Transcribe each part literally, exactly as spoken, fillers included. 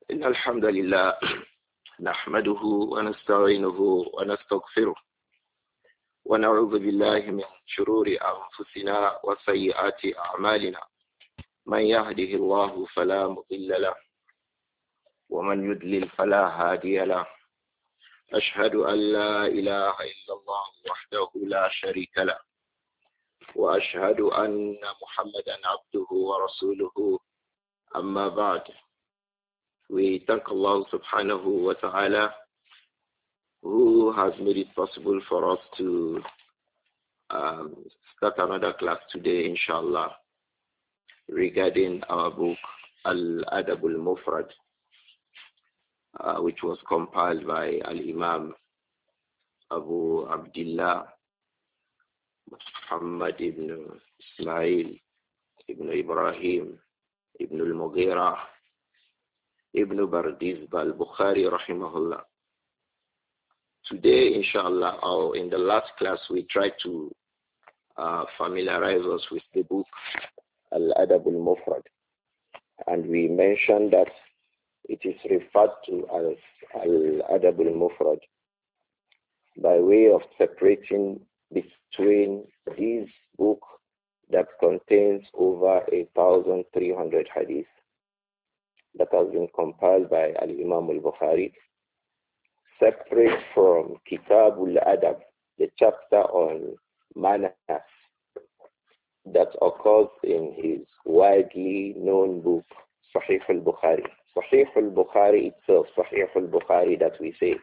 إن الحمد لله نحمده ونستعينه ونستغفره ونعوذ بالله من شرور أنفسنا وسيئات أعمالنا من يهده الله فلا مضل له ومن يضلل فلا هادي له أشهد أن لا إله إلا الله وحده لا شريك له وأشهد أن محمدا عبده ورسوله أما بعد. We thank Allah subhanahu wa ta'ala who has made it possible for us to um, start another class today, inshallah, regarding our book Al-Adab al-Mufrad, uh, which was compiled by Al-Imam Abu Abdullah Muhammad ibn Ismail ibn Ibrahim ibn al-Mughira Ibn Bardizbah al-Bukhari rahimahullah. Today, inshallah, or in the last class, we tried to uh, familiarize us with the book Al-Adab al-Mufrad. And we mentioned that it is referred to as Al-Adab al-Mufrad by way of separating between this book that contains over a thousand three hundred hadiths that has been compiled by Al-Imam al-Bukhari, separate from Kitab al-Adab, the chapter on manners that occurs in his widely known book, Sahih al-Bukhari. Sahih al-Bukhari itself, Sahih al-Bukhari that we say,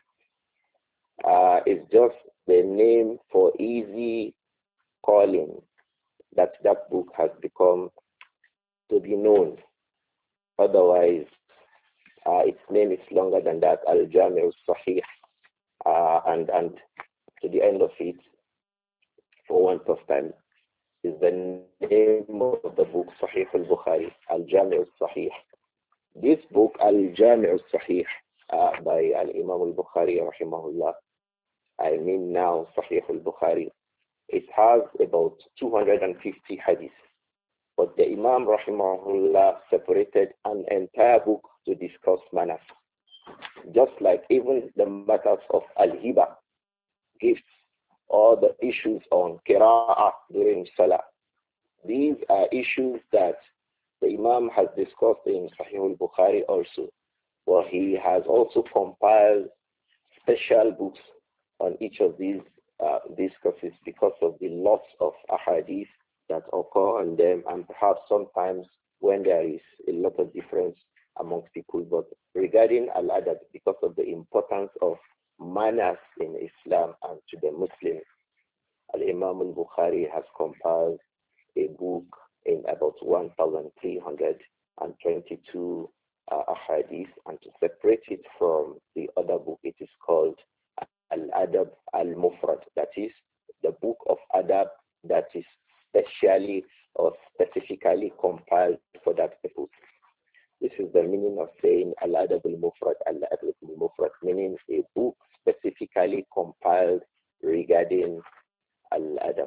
uh, is just the name for easy calling that that book has become to be known. Otherwise, uh, its name is longer than that, Al-Jami' al-Sahih, uh, and, and to the end of it, for want of time, is the name of the book, Sahih al-Bukhari, Al-Jami' al-Sahih. This book, Al-Jami' al-Sahih, uh, by Al-Imam al-Bukhari, rahimahullah, I mean now Sahih al-Bukhari, it has about two hundred fifty hadiths. But the Imam rahimahullah separated an entire book to discuss manners. Just like even the matters of al-hiba, gifts, or the issues on qira'ah during salah. These are issues that the Imam has discussed in Sahih al-Bukhari also, where he has also compiled special books on each of these uh, discourses because of the lots of ahadith that occur on them, and perhaps sometimes when there is a lot of difference amongst people. But regarding al-adab, because of the importance of manners in Islam and to the Muslims, Al-Imam al-Bukhari has compiled a book in about one thousand three hundred twenty-two uh, ahadith, and to separate it from the other book, it is called Al-Adab al-Mufrad, that is the book of adab that is specially or specifically compiled for that purpose. This is the meaning of saying Al-Adab al-Mufrad, Al-Adab al-Mufrad, meaning a book specifically compiled regarding Al-Adab.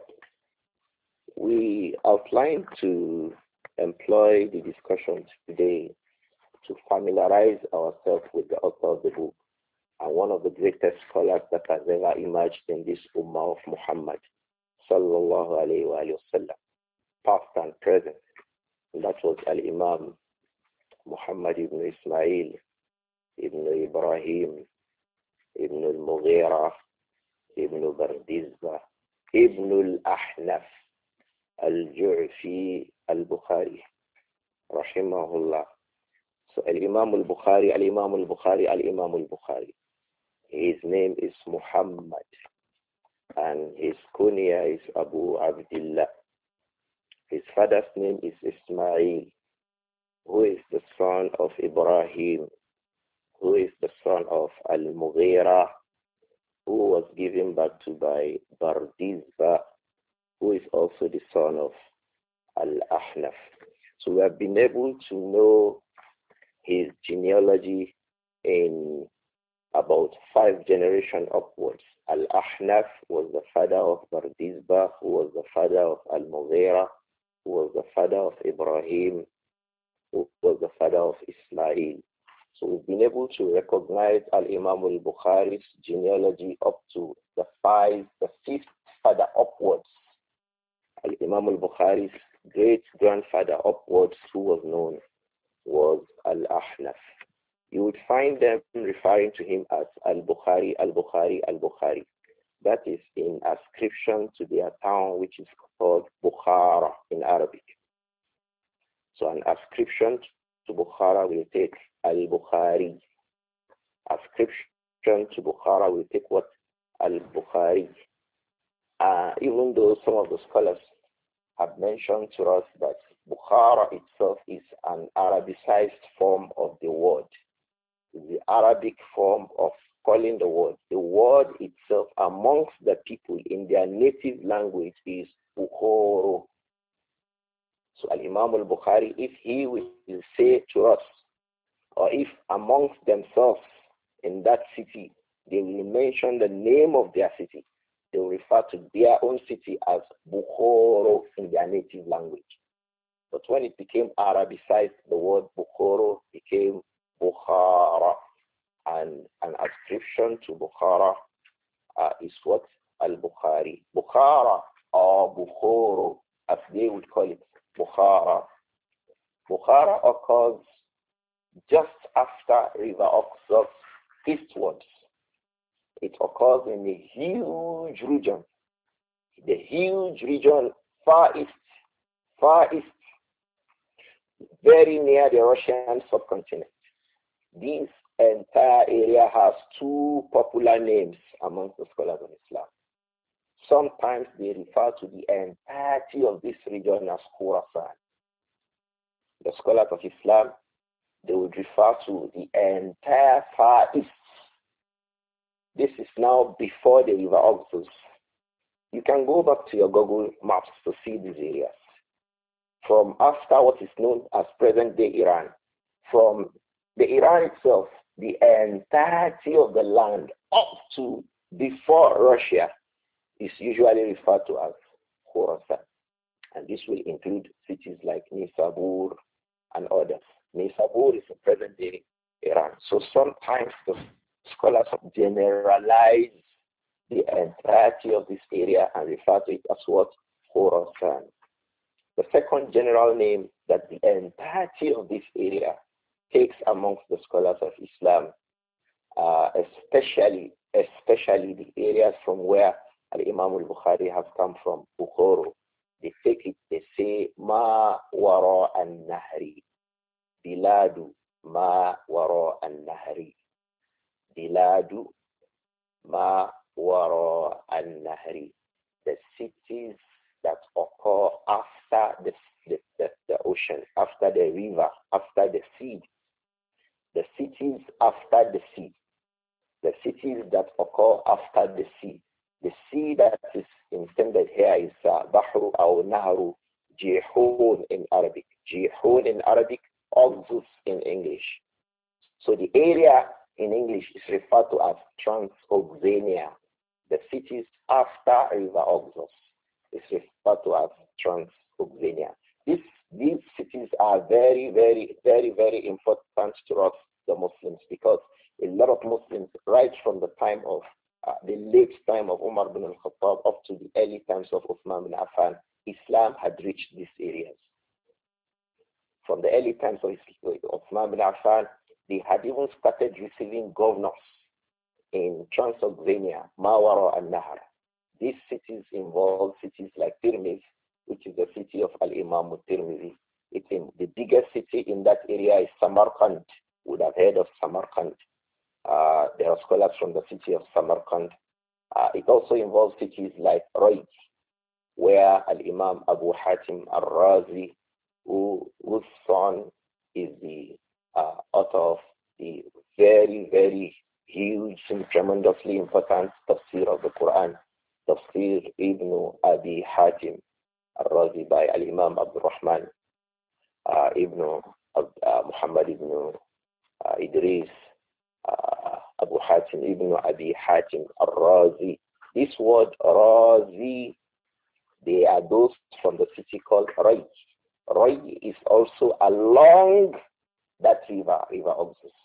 We outlined to employ the discussion today to familiarize ourselves with the author of the book, and one of the greatest scholars that has ever emerged in this Ummah of Muhammad, sallallahu alayhi wa sallam, past and present. And that was Al-Imam Muhammad ibn Ismail ibn Ibrahim ibn al-Mughira ibn Bardizbah ibn al-Ahnaf al-Ju'fi al-Bukhari rahimahullah. So Al-Imam al-Bukhari, Al-Imam al-Bukhari, Al-Imam al-Bukhari. His name is Muhammad, and his kunya is Abu Abdullah. His father's name is Ismail, who is the son of Ibrahim, who is the son of Al-Mughira, who was given birth to by Bardizbah, who is also the son of Al-Ahnaf. So we have been able to know his genealogy in about five generations upwards. Al-Ahnaf was the father of Bardizbah, who was the father of Al-Mughira, who was the father of Ibrahim, who was the father of Ismail. So we've been able to recognize Al-Imam al-Bukhari's genealogy up to the five, the fifth father upwards. Al-Imam al-Bukhari's great-grandfather upwards, who was known, was Al-Ahnaf. You would find them referring to him as Al-Bukhari, Al-Bukhari, Al-Bukhari. That is in ascription to their town, which is called Bukhara in Arabic. So an ascription to Bukhara will take Al-Bukhari. Ascription to Bukhara will take what? Al-Bukhari. Uh, even though some of the scholars have mentioned to us that Bukhara itself is an Arabicized form of the word. The Arabic form of calling the word. The word itself amongst the people in their native language is Bukhoro. So Al-Imam al-Bukhari, if he will say to us, or if amongst themselves in that city, they will mention the name of their city, they will refer to their own city as Bukhoro in their native language. But when it became Arabicized, the word Bukhoro became Bukhara. And an ascription to Bukhara uh, is what? Al-Bukhari. Bukhara or Bukhoro, as they would call it, Bukhara. Bukhara occurs just after River Oxus eastwards. It occurs in a huge region. The huge region far east, far east, very near the Russian subcontinent. This entire area has two popular names amongst the scholars of Islam. Sometimes they refer to the entirety of this region as Khurasan. The scholars of Islam, they would refer to the entire Far East. This is now before the River Oxus. You can go back to your Google Maps to see these areas. From after what is known as present-day Iran, from the Iran itself, the entirety of the land up to before Russia is usually referred to as Khorasan. And this will include cities like Nisabur and others. Nisabur is in present-day Iran. So sometimes the scholars generalize the entirety of this area and refer to it as what? Khorasan. The second general name that the entirety of this area takes amongst the scholars of Islam, uh, especially especially the areas from where Al-Imam al-Bukhari has come from, Bukhoro. They take it, they say, Ma wara an-nahri. Biladu ma wara an-nahri. Biladu ma wara an-nahri. The cities that occur after the, the, the, the ocean, after the river, after the sea. The cities after the sea. The cities that occur after the sea. The sea that is intended here is uh, Bahru or Nahru, Jihun in Arabic. Jihun in Arabic, Oxus in English. So the area in English is referred to as Transoxania. The cities after River Oxus is referred to as Transoxania. This, these cities are very, very, very, very important to us, the Muslims, because a lot of Muslims, right from the time of uh, the late time of Umar bin al-Khattab up to the early times of Uthman bin Affan, Islam had reached these areas. From the early times of Uthman bin Affan, they had even started receiving governors in Transoxania, Mawara and Nahar. These cities involve cities like Tirmiz, which is the city of Al-Imam al-Tirmidhi. It's in, the biggest city in that area is Samarkand. You would have heard of Samarkand. Uh, there are scholars from the city of Samarkand. Uh, it also involves cities like Roy, where Al-Imam Abu Hatim al-Razi, who, whose son is the uh, author of the very, very huge and tremendously important tafsir of the Quran, Tafsir Ibn Abi Hatim al-Razi by Al-Imam Abdul Rahman uh, Ibn uh, Muhammad Ibn uh, Idris uh, Abu Hatim Ibn Abi Hatim al-Razi. This word Razi, they are those from the city called Ray. Ray is also along that river, River Oxus.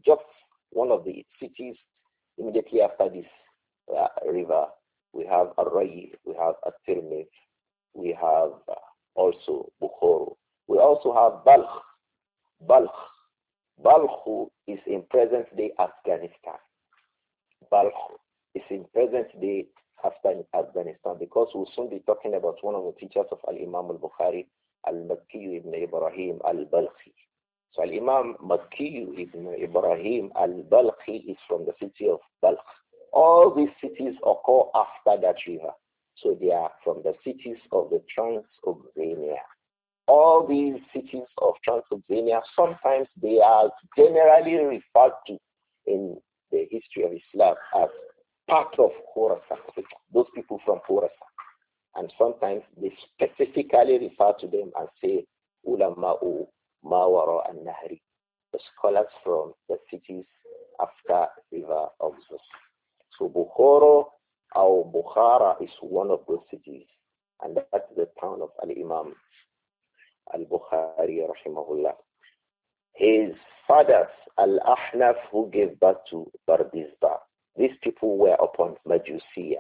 just one of the cities immediately after this uh, river. We have Ar-Ray, we have At-Tirmidh, we have uh, also Bukhara. We also have Balkh. Balkh. Balkh is in present-day Afghanistan. Balkh is in present-day Afghanistan, because we'll soon be talking about one of the teachers of Al-Imam al-Bukhari, Al-Makki ibn Ibrahim al-Balkhi. So Al-Imam Makki ibn Ibrahim al-Balkhi is from the city of Balkh. All these cities occur after that river. So they are from the cities of the Transoxania. All these cities of Transoxania, sometimes they are generally referred to in the history of Islam as part of Khorasan, those people from Khorasan. And sometimes they specifically refer to them and say, Ulama'u Mawara and Nahri, the scholars from the cities after river of Zus. So Bukhara or Bukhara is one of those cities, and that's the town of Al-Imam Al-Bukhari rahimahullah. His fathers, Al-Ahnaf, who gave birth to Bardizbah, these people were upon Majusiyya,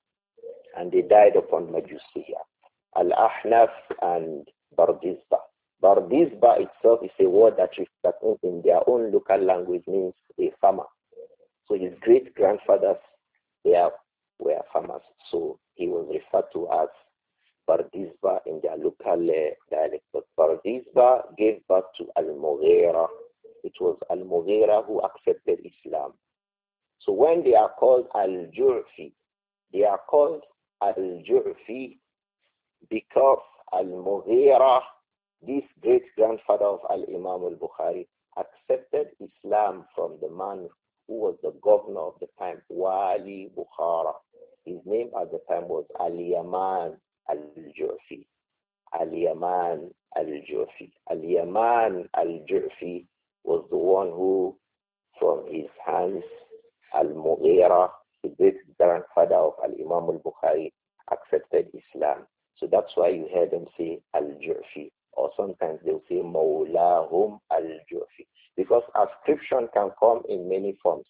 and they died upon Majusiyya. Al-Ahnaf and Bardizbah. Bardizbah itself is a word that, that in their own local language means a farmer. So his great-grandfathers, they are, were farmers. So he was referred to as Bardizbah in their local uh, dialect. But Bardizbah gave birth to Al-Mughira. It was Al-Mughira who accepted Islam. So when they are called Al-Ju'fi, they are called Al-Ju'fi because Al-Mughira, this great-grandfather of Al-Imam al-Bukhari, accepted Islam from the man who was the governor of the time, Wali Bukhara. His name at the time was Al-Yaman al-Ju'fi. Al-Yaman al-Ju'fi. Al-Yaman al-Ju'fi was the one who, from his hands, Al-Mughira, the great-grandfather of Al-Imam al-Bukhari, accepted Islam. So that's why you hear them say Al-Ju'fi. Or sometimes they'll say Mawlahum al-Ju'fi. Because ascription can come in many forms.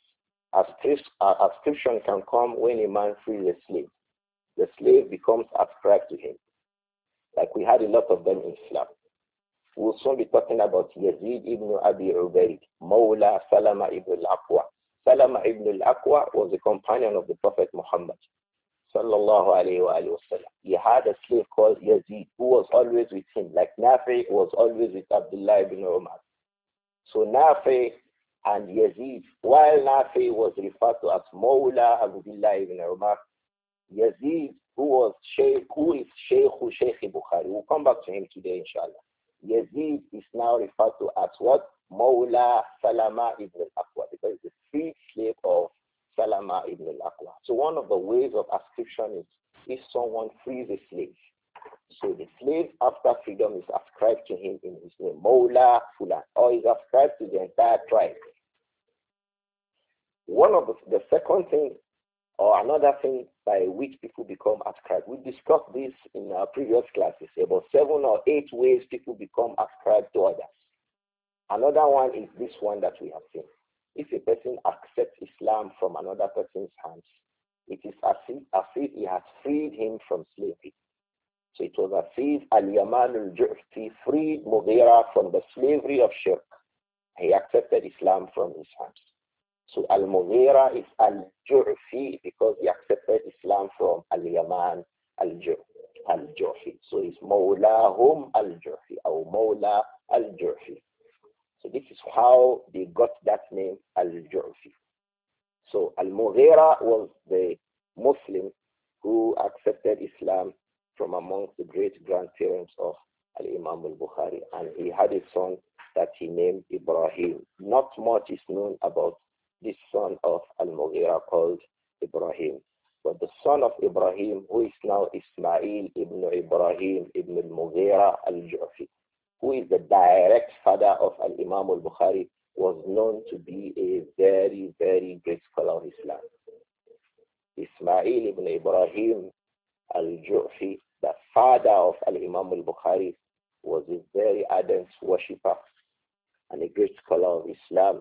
Ascription can come when a man frees a slave. The slave becomes ascribed to him. Like we had a lot of them in Islam. We'll soon be talking about Yazid ibn Abi Ubaid, Mawla Salama ibn al-Aqwa. Salama ibn al-Aqwa was a companion of the Prophet Muhammad. Sallallahu alayhi wa alayhi wa sallam. He had a slave called Yazid who was always with him. Like Nafi was always with Abdullah ibn Umar. So Nafi and Yazid, while Nafi was referred to as Mawla Abdullah ibn Umar, Yazid, who was Sheikh, who is Sheikh Sheikh Bukhari, we'll come back to him today, inshallah. Yazid is now referred to as what? Mawla Salama ibn al-Aqwa, because he's a free slave of Salama ibn al-Aqwa. So one of the ways of ascription is if someone frees a slave. So the slave after freedom is ascribed to him in his name, Mawla Fulan, or is ascribed to the entire tribe. One of the, the second thing, or another thing by which people become ascribed, we discussed this in our previous classes, about seven or eight ways people become ascribed to others. Another one is this one that we have seen. If a person accepts Islam from another person's hands, it is as if, as if he has freed him from slavery. So it was as if Al-Yaman al-Ju'fi freed Mughira from the slavery of shirk. He accepted Islam from his hands. So Al-Mughira is Al-Ju'fi because he accepted Islam from Al-Yaman al-Ju'fi. So it's Mawlahum al-Ju'fi or Mawla al-Ju'fi. So this is how they got that name Al-Ju'fi. So Al-Mughira was the Muslim who accepted Islam from amongst the great grandparents of Al-Imam al-Bukhari, and he had a son that he named Ibrahim. Not much is known about this son of Al-Mughira called Ibrahim. But the son of Ibrahim, who is now Ismail ibn Ibrahim ibn al-Mughira al-Ju'fi, who is the direct father of Al-Imam al-Bukhari, was known to be a very, very great scholar of Islam. Ismail ibn Ibrahim al-Ju'fi, the father of Al-Imam al-Bukhari, was a very ardent worshipper and a great scholar of Islam.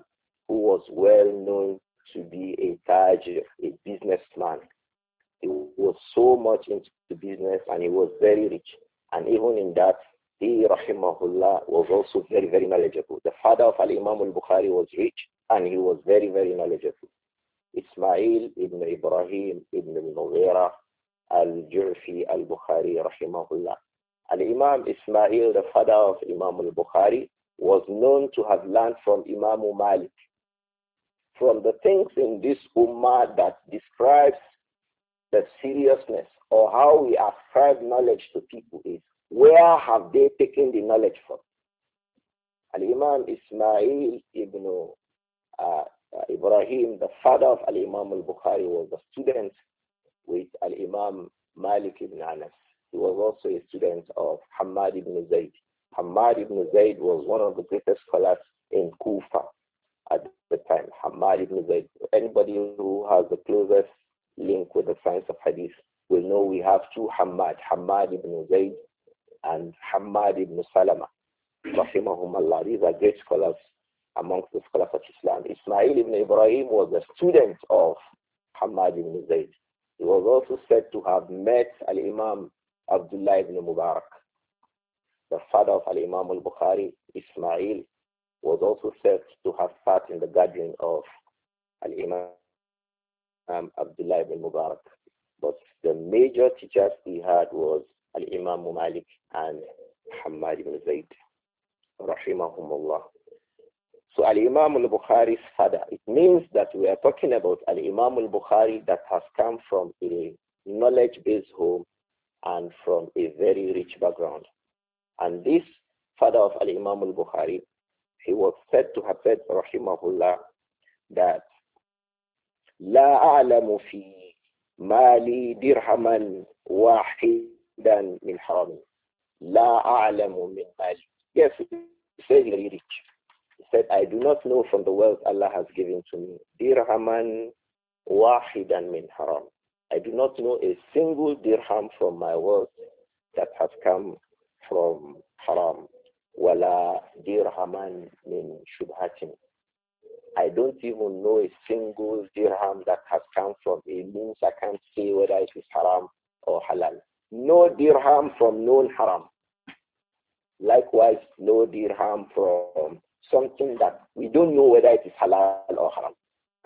who was well known to be a tajir, a businessman. He was so much into business and he was very rich. And even in that, he, rahimahullah, was also very, very knowledgeable. The father of Al-Imam al-Bukhari was rich and he was very, very knowledgeable. Ismail ibn Ibrahim ibn al-Mughira al-Jurfi al-Bukhari, rahimahullah. Al-Imam Ismail, the father of Imam al-Bukhari, was known to have learned from Imam Malik. From the things in this ummah that describes the seriousness or how we ascribe knowledge to people is, where have they taken the knowledge from? Al-Imam Ismail ibn uh, Ibrahim, the father of Al-Imam al-Bukhari, was a student with Al-Imam Malik ibn Anas. He was also a student of Hamad ibn Zayd. Hamad ibn Zayd was one of the greatest scholars in Kufa at the time. Hamad ibn Zayd. Anybody who has the closest link with the science of hadith will know we have two Hamad, Hamad ibn Zayd and Hamad ibn Salama. Rahimahumullah. These are great scholars amongst the scholars of Islam. Ismail ibn Ibrahim was a student of Hamad ibn Zayd. He was also said to have met Al-Imam Abdullah ibn Mubarak. The father of Al-Imam al-Bukhari, Ismail, was also said to have sat in the gathering of Al-Imam um, Abdullah ibn Mubarak. But the major teachers he had was Al-Imam Malik and Hamad ibn Zayd, rahimahumullah. So Al-Imam al-Bukhari's father, it means that we are talking about Al-Imam al-Bukhari that has come from a knowledge-based home and from a very rich background. And this father of Al-Imam al-Bukhari, he was said to have said, rahimahullah, that لا أعلم في مالي درهما واحدا من حرام. لا أعلم من مالي. Yes, he said very rich. He said, I do not know from the wealth Allah has given to me. Dirhaman wahidan min haram. I do not know a single dirham from my wealth that has come from haram. Wala dirhaman min shubhatin. I don't even know a single dirham that has come from a means I can't say whether it is haram or halal. No dirham from known haram. Likewise, no dirham from something that we don't know whether it is halal or haram.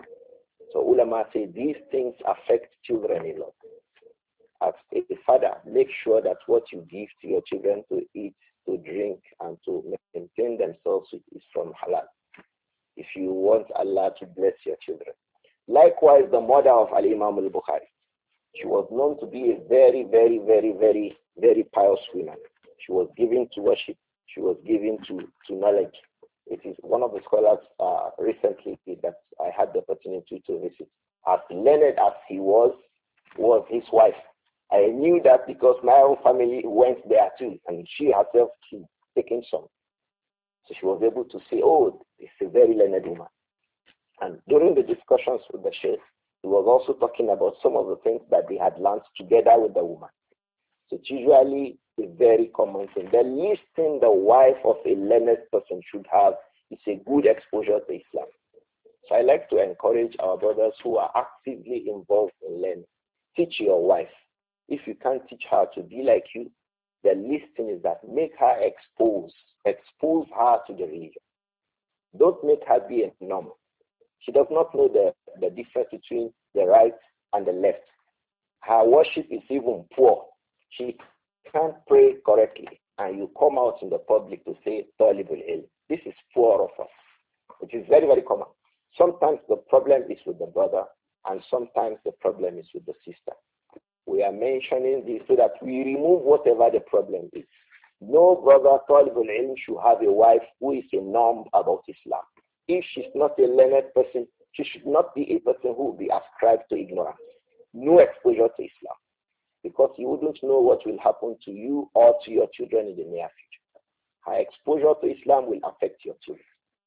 So ulama say these things affect children a lot. As a father, make sure that what you give to your children to eat, to drink, and to maintain themselves with is from halal, if you want Allah to bless your children. Likewise, the mother of Al-Imam al-Bukhari. She was known to be a very, very, very, very, very pious woman. She was given to worship. She was given to, to knowledge. It is one of the scholars uh, recently that I had the opportunity to visit. As learned as he was, was his wife. I knew that because my own family went there too, and she herself too, taking some. So she was able to say, oh, it's a very learned woman. And during the discussions with the sheikh, he was also talking about some of the things that they had learned together with the woman. So it's usually a very common thing. The least thing the wife of a learned person should have is a good exposure to Islam. So I like to encourage our brothers who are actively involved in learning. Teach your wife. If you can't teach her to be like you, the least thing is that make her expose, expose her to the religion. Don't make her be a norm. She does not know the, the difference between the right and the left. Her worship is even poor. She can't pray correctly, and you come out in the public to say, Talibul Ilm. This is poor of us. It is very, very common. Sometimes the problem is with the brother, and sometimes the problem is with the sister. We are mentioning this so that we remove whatever the problem is. No brother, Talibul Ilm, should have a wife who is a norm about Islam. If she's not a learned person, she should not be a person who will be ascribed to ignorance. No exposure to Islam. Because you wouldn't know what will happen to you or to your children in the near future. Her exposure to Islam will affect your children.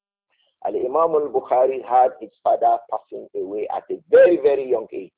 Al-Imam al-Bukhari had his father passing away at a very, very young age.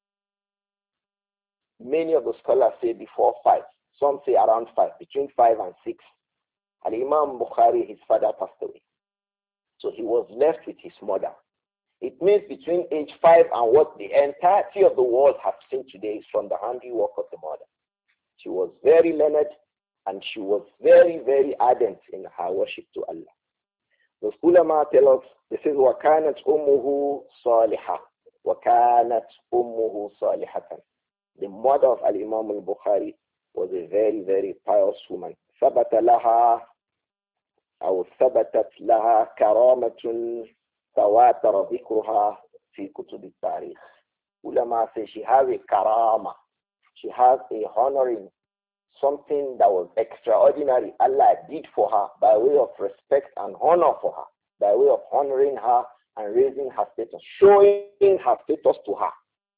Many of the scholars say before five. Some say around five, between five and six. Al-Imam Bukhari, his father passed away. So he was left with his mother. It means between age five and what the entirety of the world has seen today is from the handiwork of the mother. She was very learned and she was very, very ardent in her worship to Allah. The ulama tell us, this is وَكَانَتْ أُمُّهُ صَالِحَةً وَكَانَتْ أُمُّهُ صَالِحَةً. The mother of Al-Imam al-Bukhari was a very, very pious woman. ثَبَتَ لَهَا أو ثبتت لها كرامة تواتر ذكرها في كتب التاريخ. Ulama say she has a karama. She has a honoring, something that was extraordinary Allah did for her by way of respect and honor for her, by way of honoring her and raising her status, showing her status to her.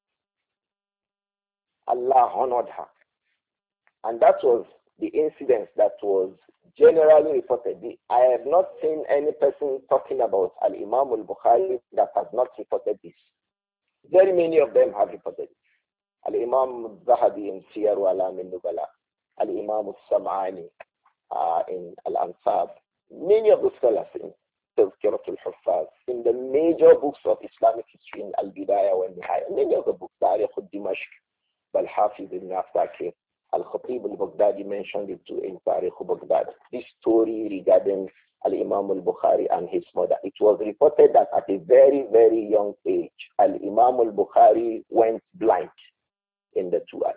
Allah honored her. And that was the incident that was generally reported. I have not seen any person talking about Al-Imam al-Bukhari that has not reported this. Very many of them have reported it. Al-Imam al-Zahabi in Siyar wa Alam al-Nubala, Al-Imam al-Sam'ani uh, in Al-Ansab, many of the scholars in Tazkirat al-Huffaz, in the major books of Islamic history in Al-Bidayah wa Nihaya, many of the books, Tariq al-Dimashq, Al-Hafiz ibn Asakir, Al-Khatib al-Baghdadi mentioned it too in Tariq al-Baghdad. This story regarding Al-Imam al-Bukhari and his mother. It was reported that at a very, very young age, Al-Imam al-Bukhari went blind in the two eyes.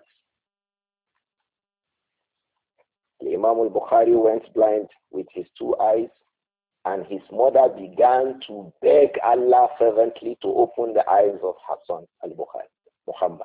Al-Imam al-Bukhari went blind with his two eyes, and his mother began to beg Allah fervently to open the eyes of her son, Al-Bukhari, Muhammad.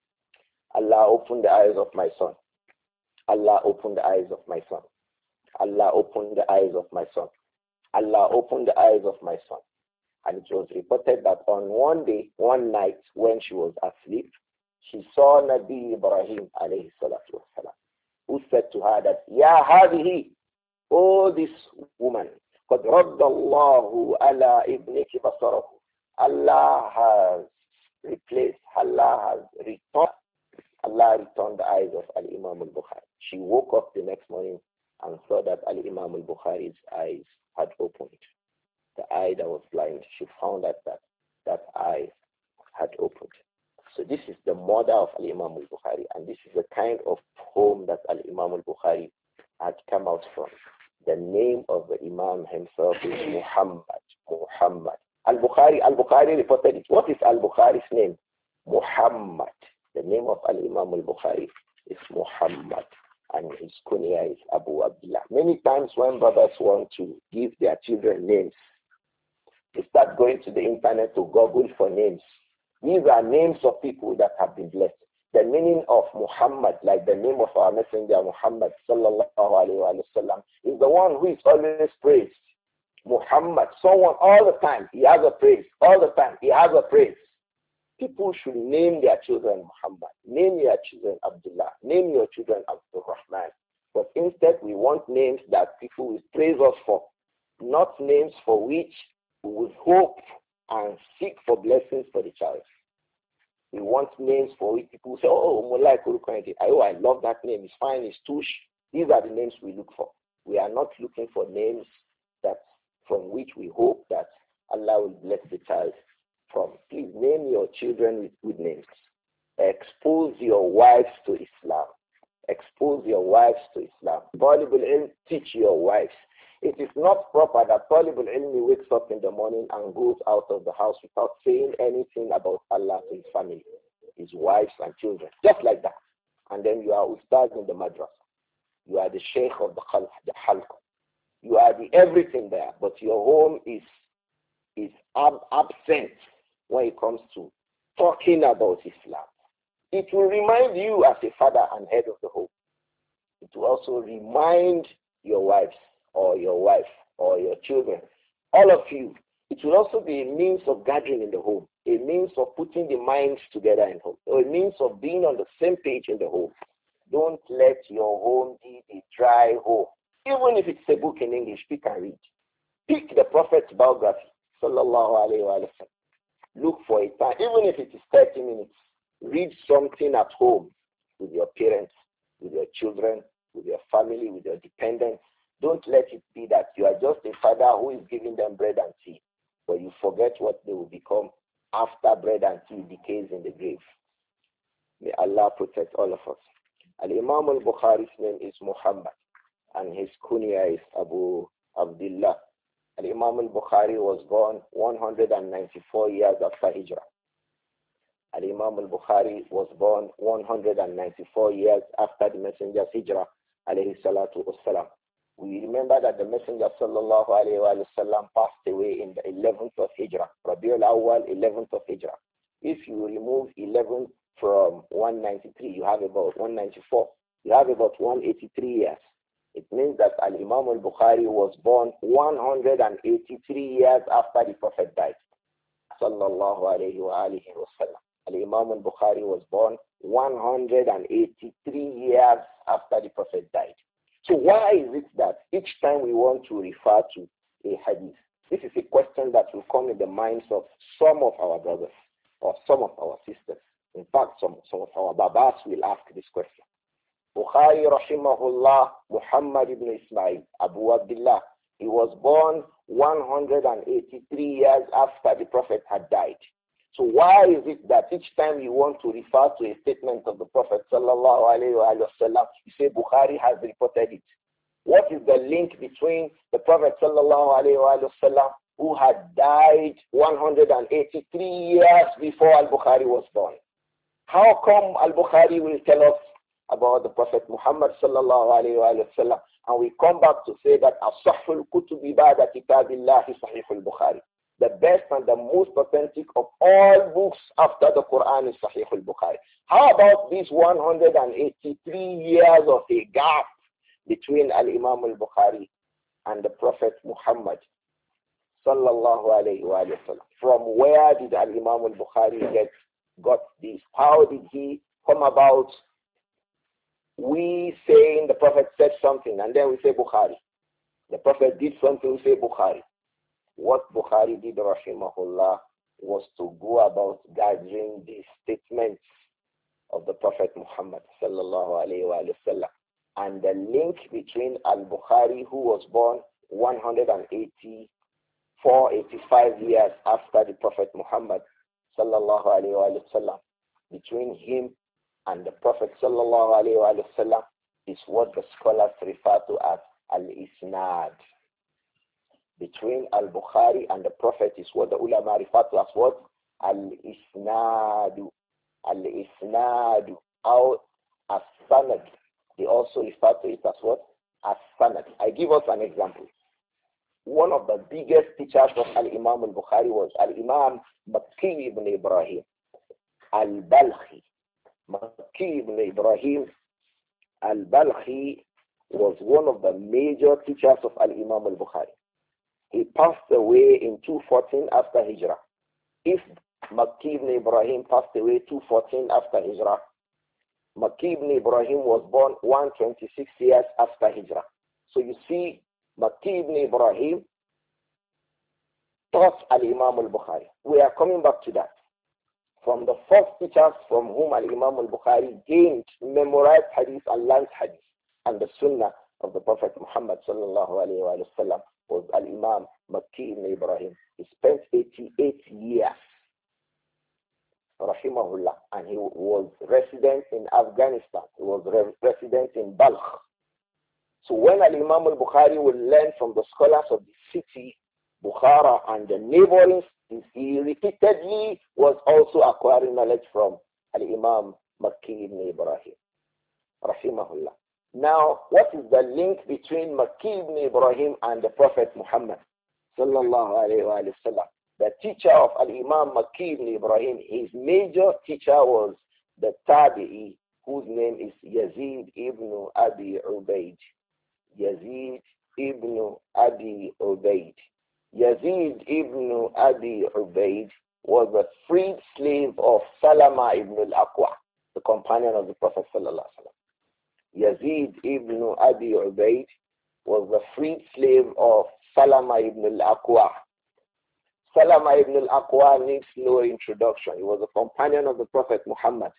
Allah, open the eyes of my son. Allah, open the eyes of my son. Allah, open the eyes of my son. Allah, open the eyes of my son. And it was reported that on one day, one night, when she was asleep, she saw Nabi Ibrahim alayhi salatu wasalam, who said to her that, Ya hadihi, oh this woman, قد رد الله على ابنك بصره. Allah has replaced, Allah has returned, Allah returned the eyes of Al-Imam al-Bukhari. She woke up the next morning and saw that Al-Imam al-Bukhari's eyes had opened. The eye that was blind, she found that that, that eye had opened. So this is the mother of Al-Imam al-Bukhari, and this is the kind of home that Al-Imam al-Bukhari had come out from. The name of the Imam himself is Muhammad. Muhammad. Al-Bukhari, Al-Bukhari reported it. What is Al-Bukhari's name? Muhammad. The name of Al-Imam al-Bukhari is Muhammad, and his kunya is Abu Abdullah. Many times when brothers want to give their children names, they start going to the internet to Google for names. These are names of people that have been blessed. The meaning of Muhammad, like the name of our messenger Muhammad sallallahu alayhi wa sallam, is the one who is always praised. Muhammad, someone all the time, he has a praise. All the time, he has a praise. People should name their children Muhammad. Name your children Abdullah. Name your children Abdul Rahman. But instead, we want names that people will praise us for, not names for which we will hope and seek for blessings for the child. We want names for which people say, oh, Mullah Kurukanti. Oh, I love that name. It's fine. It's Tush. These are the names we look for. We are not looking for names that from which we hope that Allah will bless the child from. Please name your children with good names. Expose your wives to Islam. Expose your wives to Islam. Talibul Ilm, teach your wives. It is not proper that Talibul Ilm wakes up in the morning and goes out of the house without saying anything about Allah to his family, his wives and children. Just like that. And then you are ustad in the madrasa. You are the sheikh of the khalq, the halqa. You are the everything there, but your home is, is ab- absent when it comes to talking about Islam. It will remind you as a father and head of the home. It will also remind your wives or your wife or your children, all of you. It will also be a means of gathering in the home, a means of putting the minds together in home, or a means of being on the same page in the home. Don't let your home be a dry home. Even if it's a book in English, pick and read. Pick the Prophet's biography, sallallahu alayhi wa sallam. Look for a time, even if it is thirty minutes. Read something at home with your parents, with your children, with your family, with your dependents. Don't let it be that you are just a father who is giving them bread and tea, but you forget what they will become after bread and tea decays in the grave. May Allah protect all of us. Al-Imam al-Bukhari's name is Muhammad, and his kunya is Abu Abdullah. Al-Imam al-Bukhari was born one hundred ninety-four years after Hijrah. Al-Imam al-Bukhari was born one hundred ninety-four years after the Messenger's Hijrah, alayhi salatu wassalam. We remember that the Messenger sallallahu alayhi wa sallam passed away in the eleventh of Hijrah, Rabiul Awwal, eleventh of Hijrah. If you remove eleven from one ninety-three, you have about one ninety-four. You have about one eighty-three years. It means that Al-Imam al-Bukhari was born one hundred eighty-three years after the Prophet died. Sallallahu alayhi wa alihi wa sallam. Al-Imam al-Bukhari was born one hundred eighty-three years after the Prophet died. So why is it that each time we want to refer to a hadith, this is a question that will come in the minds of some of our brothers or some of our sisters. In fact, some, some of our babas will ask this question. Bukhari rahimahullah, Muhammad ibn Ismail, Abu Abdullah, he was born one hundred eighty-three years after the Prophet had died. So why is it that each time you want to refer to a statement of the Prophet sallallahu alaihi wasallam, you say Bukhari has reported it? What is the link between the Prophet sallallahu alaihi wasallam, who had died one hundred eighty-three years before Al-Bukhari was born? How come Al-Bukhari will tell us about the Prophet Muhammad sallallahu alaihi wasallam, and we come back to say that as-sahhul kutubi ba'da kitabillahi sahih al-Bukhari? The best and the most authentic of all books after the Quran is Sahih al-Bukhari. How about these one hundred eighty-three years of a gap between Al-Imam al-Bukhari and the Prophet Muhammad sallallahu alayhi wa sallam? From where did Al-Imam al-Bukhari get got this? How did he come about? We saying the Prophet said something and then we say Bukhari. The Prophet did something, we say Bukhari. What Bukhari did, rahimahullah, was to go about gathering the statements of the Prophet Muhammad sallallahu alayhi wa sallam, and the link between Al-Bukhari, who was born one hundred eighty-four, eighty-five years after the Prophet Muhammad sallallahu alayhi wa sallam, between him and the Prophet sallallahu alayhi wa sallam is what the scholars refer to as Al-Isnad. Between Al-Bukhari and the Prophet is what the ulama refer to as what? Al-Isnadu. Al-Isnadu. Or As-Sanad. They also refer to it as what? As-Sanad. I give us an example. One of the biggest teachers of Al-Imam al-Bukhari was Al-Imam Makki ibn Ibrahim Al-Balkhi. Makki ibn Ibrahim Al-Balkhi was one of the major teachers of Al-Imam al-Bukhari. He passed away in two fourteen after Hijrah. If Makki ibn Ibrahim passed away two fourteen after Hijrah, Makki ibn Ibrahim was born one twenty-six years after Hijrah. So you see, Makki ibn Ibrahim taught Al-Imam al-Bukhari. We are coming back to that. From the first teachers from whom Al-Imam al-Bukhari gained, memorized hadith and learned hadith and the sunnah of the Prophet Muhammad sallallahu alayhi wa sallam was Al-Imam Makki ibn Ibrahim. He spent eighty-eight years, rahimahullah, and he was resident in Afghanistan. He was re resident in Balkh. So when Al-Imam al-Bukhari will learn from the scholars of the city, Bukhara, and the neighboring cities, he repeatedly was also acquiring knowledge from Al-Imam Makki ibn Ibrahim, rahimahullah. Now, what is the link between Makki ibn Ibrahim and the Prophet Muhammad sallallahu alayhi wa sallam? The teacher of Al-Imam Makki ibn Ibrahim, his major teacher was the Tabi'i, whose name is Yazid ibn Abi Ubaid. Yazid ibn Abi Ubaid. Yazid ibn Abi Ubaid was a freed slave of Salama ibn al-Aqwa, the companion of the Prophet sallallahu alayhi wa sallam. Yazid ibn Abi Ubaid was the freed slave of Salama ibn al-Aqwa. Salama ibn al-Aqwa needs no introduction. He was a companion of the Prophet Muhammad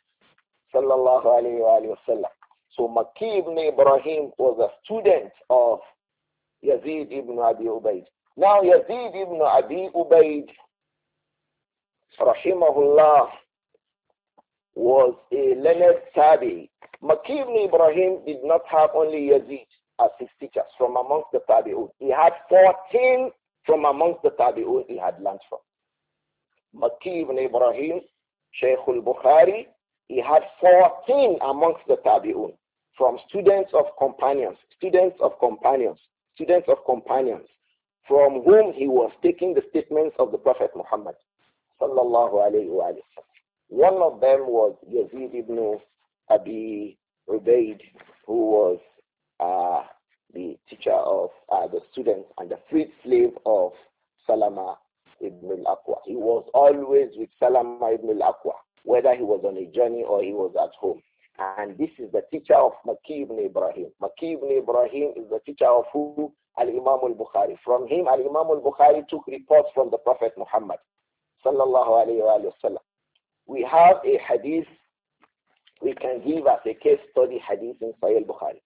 sallallahu alayhi wa sallam. So Makki ibn Ibrahim was a student of Yazid ibn Abi Ubaid. Now Yazid ibn Abi Ubaid, rahimahullah, was a learned tabi. Maki ibn Ibrahim did not have only Yazid as his teachers from amongst the tabi'un. He had fourteen from amongst the tabi'un he had learned from. Maki ibn Ibrahim, Shaykh al-Bukhari, he had fourteen amongst the tabi'un from students of companions, students of companions, students of companions, from whom he was taking the statements of the Prophet Muhammad sallallahu alayhi wa sallam. One of them was Yazid ibn Abi Ubaid, who was uh, the teacher of uh, the students and the freed slave of Salama ibn al-Aqwa. He was always with Salama ibn al-Aqwa, whether he was on a journey or he was at home. And this is the teacher of Maki ibn Ibrahim. Maki ibn Ibrahim is the teacher of who? Al-Imam al-Bukhari. From him, Al-Imam al-Bukhari took reports from the Prophet Muhammad sallallahu alayhi wa sallam. We have a hadith we can give as a case study hadith in Sahih Bukhari.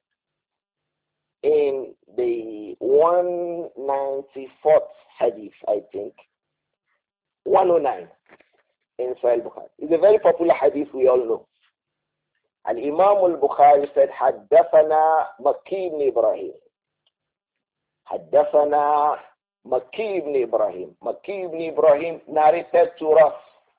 In the one ninety-fourth hadith, I think, one oh nine in Sahih Bukhari. It's a very popular hadith we all know. And Imam al-Bukhari said, حدثنا مكي بن إبراهيم. حدثنا مكي بن إبراهيم. Maki ibn Ibrahim narrated to us.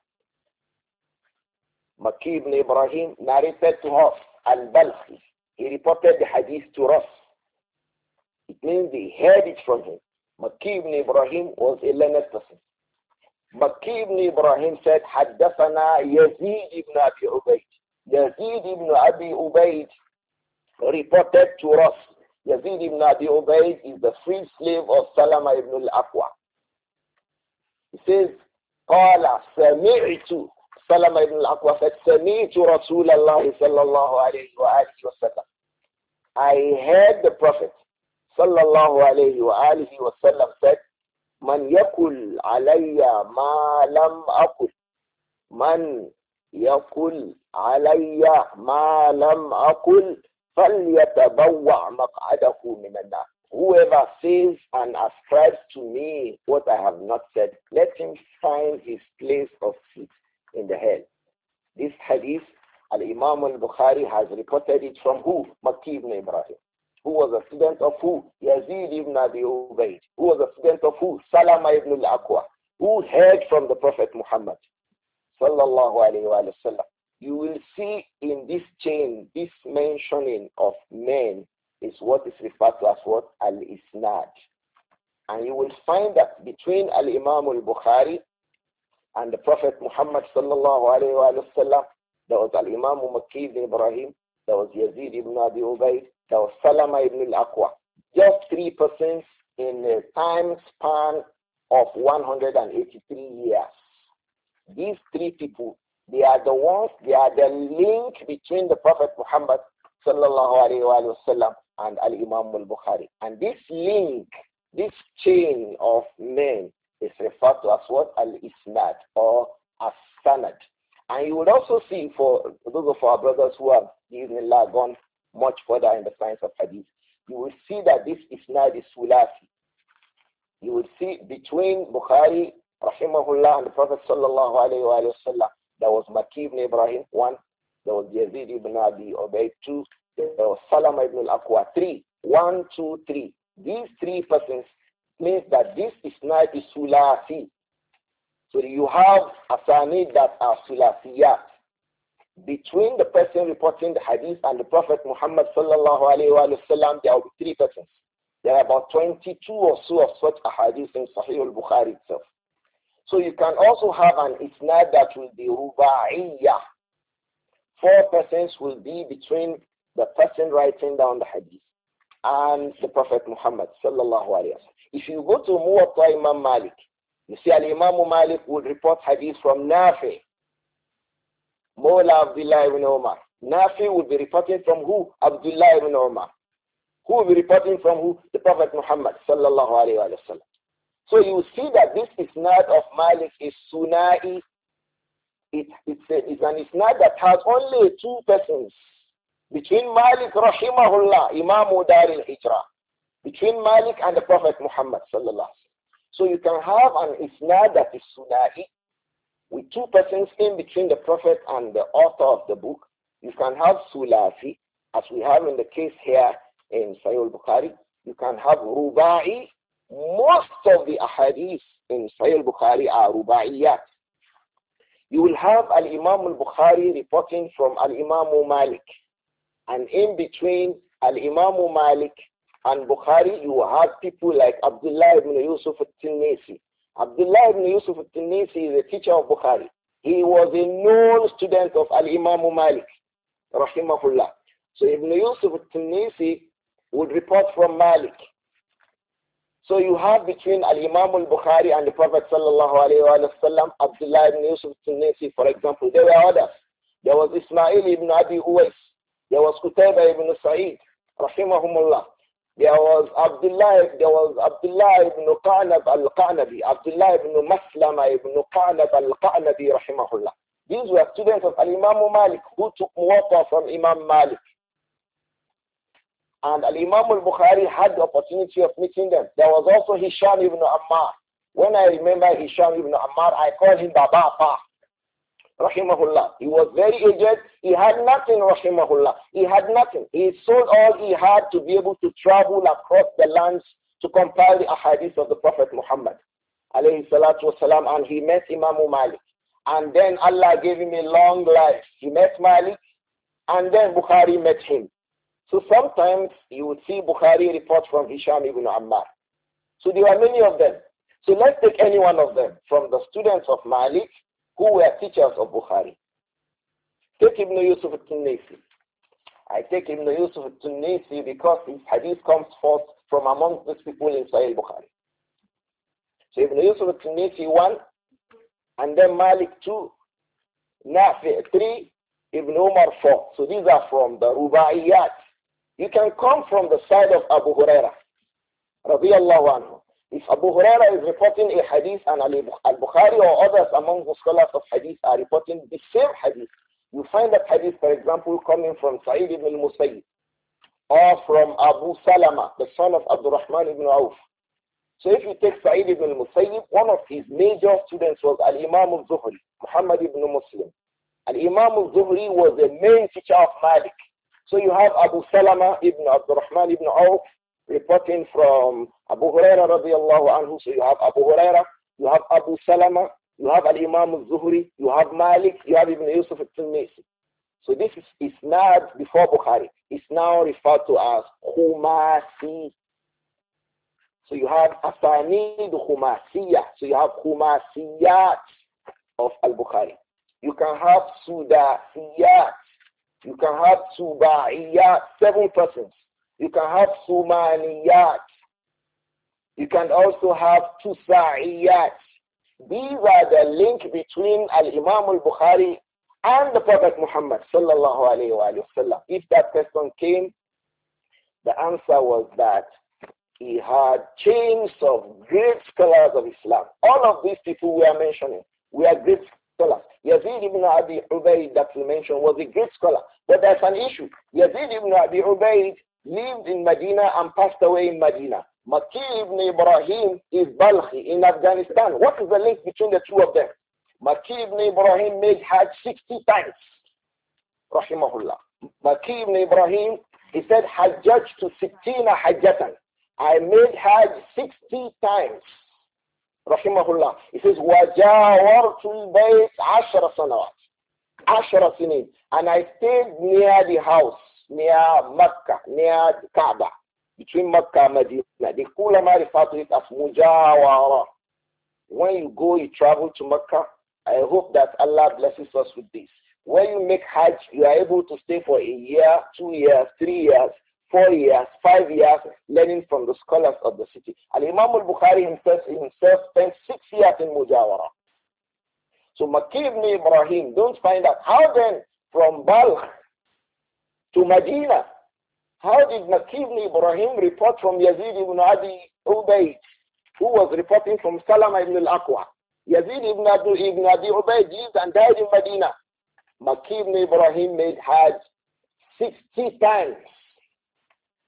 Maki ibn Ibrahim narrated to us al-Balkhi. He reported the hadith to us. It means they heard it from him. Maki ibn Ibrahim was a learned person. Maki ibn Ibrahim said, حدثنا Yazid ibn Abi Ubaid. Yazid ibn Abi Ubaid reported to us. Yazid ibn Abi Ubaid is the free slave of Salama ibn al-Aqwa. He says, قال سمعت. Salama ibn al-Aqwa said, سمعت رسول الله صلى الله عليه وآله وسلم. I heard the Prophet صلى الله عليه وآله وسلم said, من يقل علي ما لم أقل. من يقل علي ما لم أقل فليتبوع مقعده من النار. Whoever says and ascribes to me what I have not said, let him find his place of seat in the hell. This hadith, Al-Imam al-Bukhari has reported it from who? Maki ibn Ibrahim. Who was a student of who? Yazid ibn Abi Ubaid. Who was a student of who? Salama ibn al-Aqwa. Who heard from the Prophet Muhammad sallallahu alayhi wa sallam. You will see in this chain, this mentioning of men is what is referred to as what? Al-Isnad. And you will find that between Al-Imam al-Bukhari and the Prophet Muhammad sallallahu alayhi wa sallam, there was Al-Imam Maki ibn Ibrahim, there was Yazid ibn Abi Ubaid, there was Salama ibn al-Aqwa. Just three persons in a time span of one hundred eighty-three years. These three people, they are the ones, they are the link between the Prophet Muhammad sallallahu alayhi wa sallam and Al-Imam al-Bukhari. And this link, this chain of men is referred to as what? Al-Isnad or As-Sanad. And you would also see for those of our brothers who have, bismillah, gone much further in the science of hadith, you will see that this Isnad is Sulasi. You will see between Bukhari, rahimahullah, and the Prophet sallallahu alayhi wa sallam, there was Maki ibn Ibrahim, one. There was Yazid ibn Abi Ubaid, two. There was Salama ibn al-Aqwa, three. One, two, three. These three persons means that this Isnad is Sulasi. So you have asanid that are Sulasiyat. Between the person reporting the hadith and the Prophet Muhammad sallallahu alayhi wa sallam, there will be three persons. There are about twenty-two or so of such ahadith in Sahih al-Bukhari itself. So you can also have an isnad that will be ruba'iyyah. Four persons will be between the person writing down the hadith and the Prophet Muhammad sallallahu alayhi wa sallam. If you go to Muwatta Imam Malik, you see Al-Imam Malik would report hadith from Nafi, Mawla Abdullah ibn Umar. Nafi would be reporting from who? Abdullah ibn Umar. Who will be reporting from who? The Prophet Muhammad sallallahu alayhi wa sallam. So you see that this isnad of Malik is Sunai. It, it's, a, it's an isnad that has only two persons. Between Malik rahimahullah, Imam Dar al-Hijrah, between Malik and the Prophet Muhammad sallallahu. So you can have an isnad that is suna'i, with two persons in between the Prophet and the author of the book. You can have sulafi, as we have in the case here in Sahih al-Bukhari. You can have ruba'i. Most of the ahadith in Sahih al-Bukhari are ruba'iyat. You will have al-Imam al-Bukhari reporting from al-Imam Malik. And in between al-Imam Malik and Bukhari, you will have people like Abdullah ibn Yusuf al-Tinnisi. Abdullah ibn Yusuf al-Tinnisi is a teacher of Bukhari. He was a known student of al-Imam Malik, rahimahullah. So Ibn Yusuf al-Tinnisi would report from Malik. So you have between al-Imam al-Bukhari and the Prophet sallallahu alayhi wa sallam, Abdullah ibn Yusuf al-Tinnisi, for example. There were others. There was Ismail ibn Abi Uwais. There was Qutayba ibn Sa'id, rahimahumullah. There was Abdullah, there was Abdullah ibn Qanab al-Qanabi, Abdullah ibn Maslama ibn Qanab al-Qanabi, rahimahullah. These were students of al-Imam Malik who took water from Imam Malik. And al-Imam al-Bukhari had the opportunity of meeting them. There was also Hisham ibn Ammar. When I remember Hisham ibn Ammar, I called him Baba Pa, rahimahullah. He was very aged. He had nothing, rahimahullah. He had nothing. He sold all he had to be able to travel across the lands to compile the ahadith of the Prophet Muhammad, alayhi salatu wasalam, and he met Imam Malik. And then Allah gave him a long life. He met Malik, and then Bukhari met him. So sometimes you would see Bukhari report from Hisham ibn Ammar. So there are many of them. So let's take any one of them from the students of Malik who were teachers of Bukhari. Take Ibn Yusuf al-Tinnisi. I take Ibn Yusuf al-Tinnisi because his hadith comes first from among these people in Sahih Bukhari. So Ibn Yusuf al-Tinnisi one, and then Malik two, Nafi three, Ibn Umar four. So these are from the Rubaiyat. You can come from the side of Abu Huraira, radiyallahu anhu. If Abu Huraira is reporting a hadith and Al-Bukhari or others among the scholars of hadith are reporting the same hadith, you find that hadith, for example, coming from Sa'id ibn al-Musayyib or from Abu Salama, the son of Abdurrahman ibn Auf. So if you take Sa'id ibn al-Musayyib, one of his major students was Al-Imam al-Zuhri, Muhammad ibn Muslim. Al-Imam al-Zuhri was the main teacher of Malik. So you have Abu Salama ibn Abdurrahman ibn Auf reporting from Abu Huraira radiyallahu anhu. So you have Abu Huraira, you have Abu Salama, you have Al-Imam al-Zuhri, you have Malik, you have Ibn Yusuf al-Tinnisi. So this is isnad before Bukhari. It's now referred to as Khumasi. So you have Asanid Khumasiyah. So you have Khumasiyat of Al-Bukhari. You can have Sudasiyat. You can have Subaiyat, seven persons. You can have Sumaniyat. You can also have Tusaiyat. These are the link between Al-Imam al-Bukhari and the Prophet Muhammad sallallahu alayhi wa sallam. If that person came, the answer was that he had chains of great scholars of Islam. All of these people we are mentioning were great scholars. Yazid ibn Abi Ubaid that we mentioned was a great scholar. But there's an issue. Yazid ibn Abi Ubaid lived in Medina and passed away in Medina. Maki ibn Ibrahim is Balkhi in Afghanistan. What is the link between the two of them? Maki ibn Ibrahim made Hajj sixty times. Rahimahullah. Maki ibn Ibrahim, he said, Hajjaj to sittina hajjatan. I made Hajj sixty times. Rahimahullah. He says, وَجَاوَرْتُ الْبَيْتِ عَشْرَ سَنَوَاتٍ عَشْرَ سِنِينَ. And I stayed near the house, near Mecca, near Kaaba, between Mecca and Medina. The ulama refer to it as mujawara. When you go, you travel to Mecca, I hope that Allah blesses us with this. When you make Hajj, you are able to stay for a year, two years, three years, four years, five years, learning from the scholars of the city. Al-Imam al-Bukhari himself, himself spent six years in Mujawara. So Maki ibn Ibrahim, don't find out. How then from Balkh to Medina, how did Maki ibn Ibrahim report from Yazid ibn Abi Ubaid, who was reporting from Salama ibn al-Aqwa? Yazid ibn Abi, ibn Abi Ubaid lived and died in Medina. Maki ibn Ibrahim made Hajj sixty times.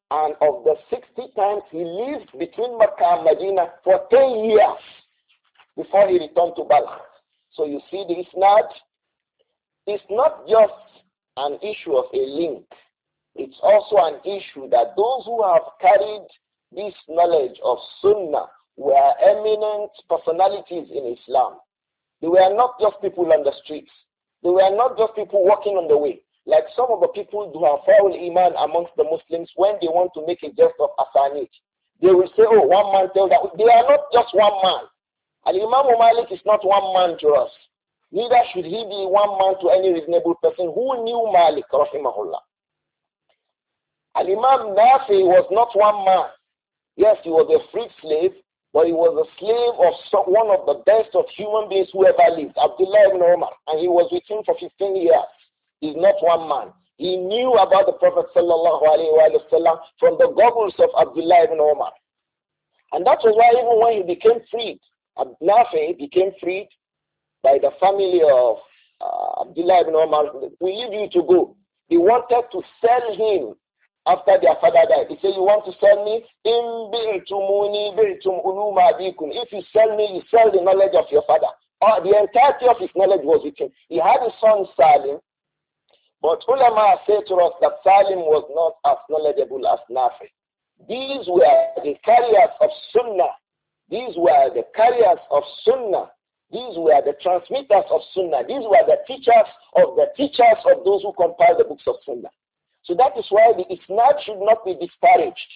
And of the sixty times, he lived between Makkah and Medina for ten years before he returned to Balkh. So you see the isnad, it's not just an issue of a link. It's also an issue that those who have carried this knowledge of Sunnah were eminent personalities in Islam. They were not just people on the streets. They were not just people walking on the way. Like some of the people who have foul iman amongst the Muslims, when they want to make a jest of asanid, they will say, oh, one man tell that. They are not just one man. And Imam Malik is not one man to us. Neither should he be one man to any reasonable person who knew Malik, rahimahullah. And Imam Nafi was not one man. Yes, he was a freed slave, but he was a slave of some, one of the best of human beings who ever lived, Abdullah ibn Umar. And he was with him for fifteen years. He's not one man. He knew about the Prophet sallallahu alaihi wasallam from the goggles of Abdullah ibn Umar. And that was why even when he became freed, Nafi became freed by the family of uh, Abdullah ibn Umar. We leave you to go. He wanted to sell him after their father died. He said, you want to sell me? If you sell me, you sell the knowledge of your father. Uh, the entirety of his knowledge was with him. He had a son, Salim, but ulama say to us that Salim was not as knowledgeable as Nafi. These were the carriers of Sunnah. These were the carriers of Sunnah. These were the transmitters of Sunnah. These were the teachers of the teachers of those who compiled the books of Sunnah. So that is why the isnad should not be disparaged.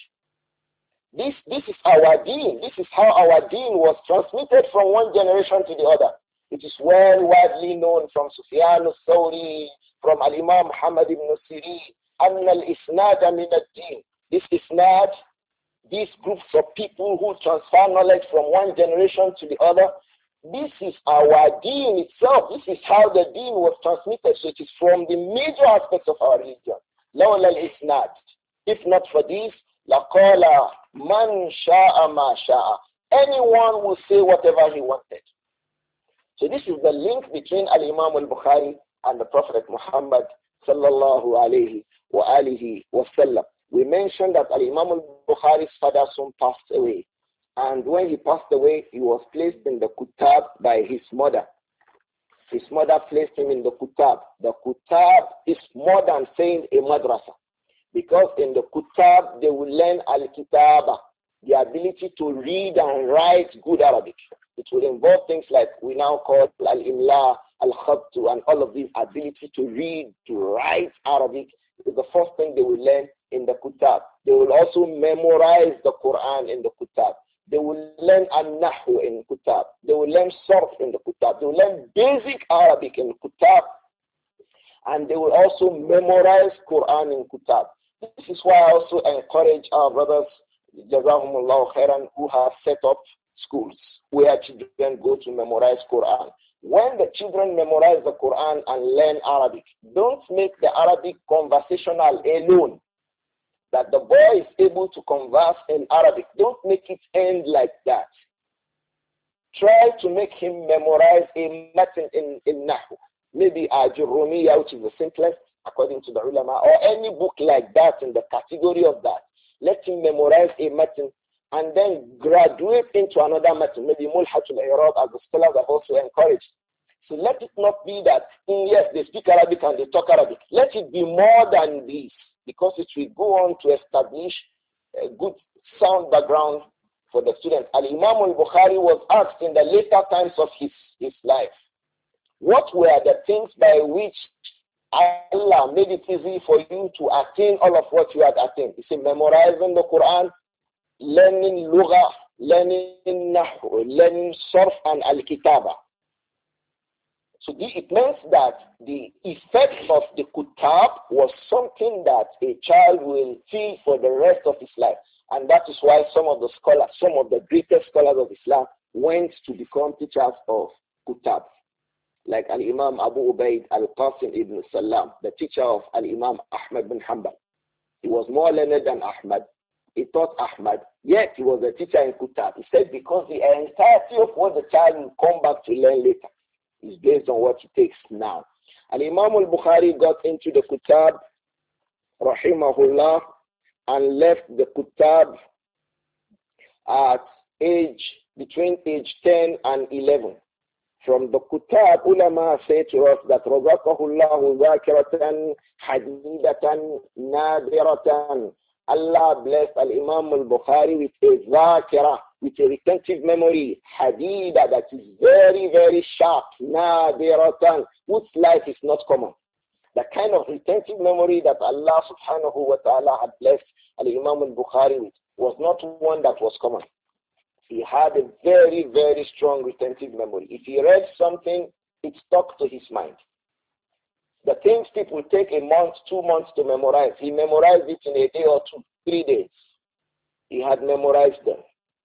This, this is our deen. This is how our deen was transmitted from one generation to the other. It is well widely known from Sufyan al-Thawri, from Al-Imam Muhammad ibn Sirin, أن الإسناد من الدين. This isnad, these groups of people who transfer knowledge from one generation to the other, this is our deen itself. This is how the deen was transmitted. So it is from the major aspects of our religion. لولا الإسناد. If not for this, لقال من شاء ما شاء. Anyone will say whatever he wanted. So this is the link between Al-Imam al-Bukhari and the Prophet Muhammad sallallahu alayhi wa alihi wa sallam. We mentioned that Al-Imam al-Bukhari's father soon passed away. And when he passed away, he was placed in the kutab by his mother. His mother placed him in the kutab. The kutab is more than saying a madrasa. Because in the kutab, they will learn al-kitaba, the ability to read and write good Arabic. It will involve things like we now call al-imla, al-khabtu, and all of these ability to read, to write Arabic is the first thing they will learn in the kutab. They will also memorize the Quran in the kutab. They will learn an-nahu in kutab. They will learn sarf in the kutab. They will learn basic Arabic in kutab. And they will also memorize Quran in kutab. This is why I also encourage our brothers, Jazahumullah khairan, who have set up schools where children go to memorize Quran. When the children memorize the Quran and learn Arabic, don't make the Arabic conversational alone. That the boy is able to converse in Arabic. Don't make it end like that. Try to make him memorize a matin in, in Nahu. Maybe Ajurrumiya, which is the simplest, according to the ulama, or any book like that in the category of that. Let him memorize a matin and then graduate into another matin. Maybe Mulhatul Iraq, as the scholars have also encouraged. So let it not be that, mm, yes, they speak Arabic and they talk Arabic. Let it be more than this, because it will go on to establish a good sound background for the student. Al-Imam al-Bukhari was asked in the later times of his, his life, what were the things by which Allah made it easy for you to attain all of what you had attained? He said, memorizing the Quran, learning lugha, learning nahu, learning sarf and al-kitaba. So it means that the effect of the kutab was something that a child will feel for the rest of his life. And that is why some of the scholars, some of the greatest scholars of Islam went to become teachers of kutab. Like Al-Imam Abu Ubaid Al-Qasim ibn Salam, the teacher of Al-Imam Ahmad bin Hanbal. He was more learned than Ahmad. He taught Ahmad, yet he was a teacher in kutab. He said because the entirety of what the child will come back to learn later is based on what he takes now. And Imam al-Bukhari got into the kutab, rahimahullah, and left the Kutab at age, between age ten and eleven. From the Kutab, ulama say to us that رَزَقَهُ اللَّهُ ذَاكِرَةً حَدِيدَةً نَادِرَةً. Allah blessed Al-Imam al-Bukhari with a zakira, with a retentive memory, hadida, that is very, very sharp, nadiratan, whose life is not common. The kind of retentive memory that Allah subhanahu wa ta'ala had blessed Al-Imam al-Bukhari with was not one that was common. He had a very, very strong retentive memory. If he read something, it stuck to his mind. The things people take a month, two months to memorize, he memorized it in a day or two, three days. He had memorized them.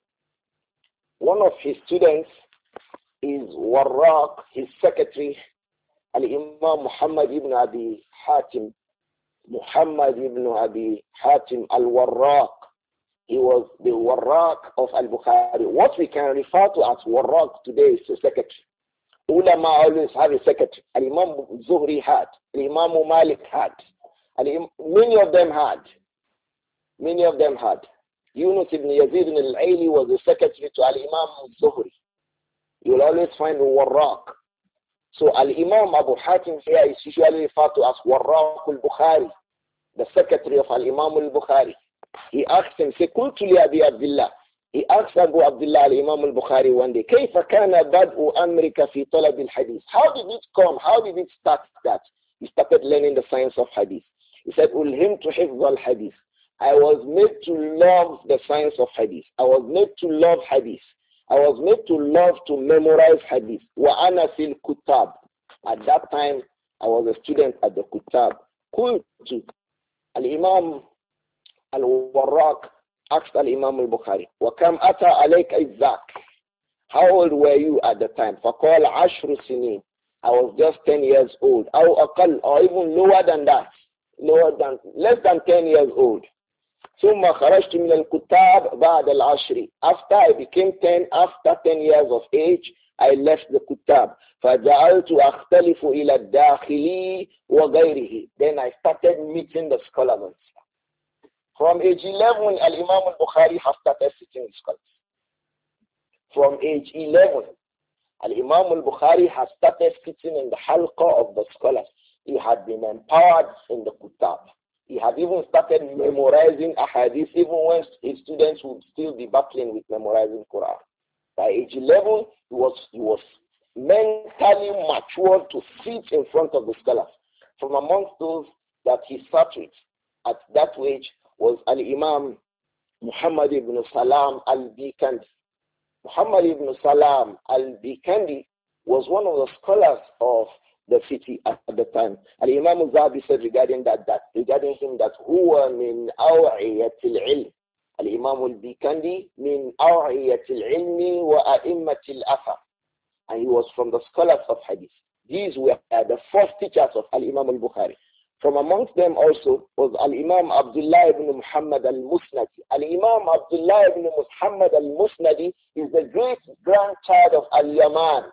One of his students is Warraq, his secretary, Al-Imam Muhammad ibn Abi Hatim, Muhammad ibn Abi Hatim al-Warraq. He was the Warraq of Al-Bukhari. What we can refer to as Warraq today is the secretary. Ulama always have a secretary. Al-Imam Zuhri had. Al-Imam Malik had. Many of them had. Many of them had. Yunus ibn Yazid al-Aili was the secretary to Al-Imam Zuhri. You will always find the Warraq. So Al-Imam Abu Hatim here is usually referred to as Warraq al-Bukhari, the secretary of Al-Imam al-Bukhari. He asked him, say, قلت لأبي عبد الله. He asked Abu Abdullah al-Imam al-Bukhari one day, كيف كان بدء أمرك في طلب الحديث? How did it come? How did it start that? He started learning the science of hadith. He said, ألهمت حفظ الحديث. I was made to love the science of hadith. I was made to love hadith. I was made to love to memorize hadith. وأنا في الكتاب. At that time, I was a student at the Kutab. قلت al-Imam al-Warraq asked al-Imam al-Bukhari, وَكَمْ أَتَى عَلَيْكَ إِذَّاكَ? How old were you at the time? فَقَالَ عَشْرُ سِنِينَ. I was just ten years old. أو أقل, or even lower than that. Lower than, less than ten years old. ثُمَّ خَرَجْتُ مِنَ الْكُتَابِ بَعْدَ الْعَشْرِ. After I became ten, after ten years of age, I left the Kutab. فَجَعَلْتُ أَخْتَلِفُ إِلَى الدَّاخِلِ وَغَيْرِهِ. Then I started meeting the scholars. From age eleven, Al-Imam al-Bukhari has started sitting with scholars. From age eleven, Al-Imam al-Bukhari has started sitting in the halqa of the scholars. He had been empowered in the Kutab. He had even started memorizing ahadith, even when his students would still be battling with memorizing Quran. By age eleven, he was, he was mentally matured to sit in front of the scholars. From amongst those that he sat with at that age was Al-Imam Muhammad ibn Salam al-Bikandi. Muhammad ibn Salam al-Bikandi was one of the scholars of the city at the time. Al-Imam al-Zahabi said regarding that, that regarding him that huwa min aw'iyatil ilm. Al-Imam al-Bikandi min aw'iyatil ilmi wa a'immatil athar. And he was from the scholars of hadith. These were the first teachers of Al-Imam al-Bukhari. From amongst them also was Al-Imam Abdullah ibn Muhammad al-Musnadi. Al-Imam Abdullah ibn Muhammad al-Musnadi is the great grandchild of Al-Yaman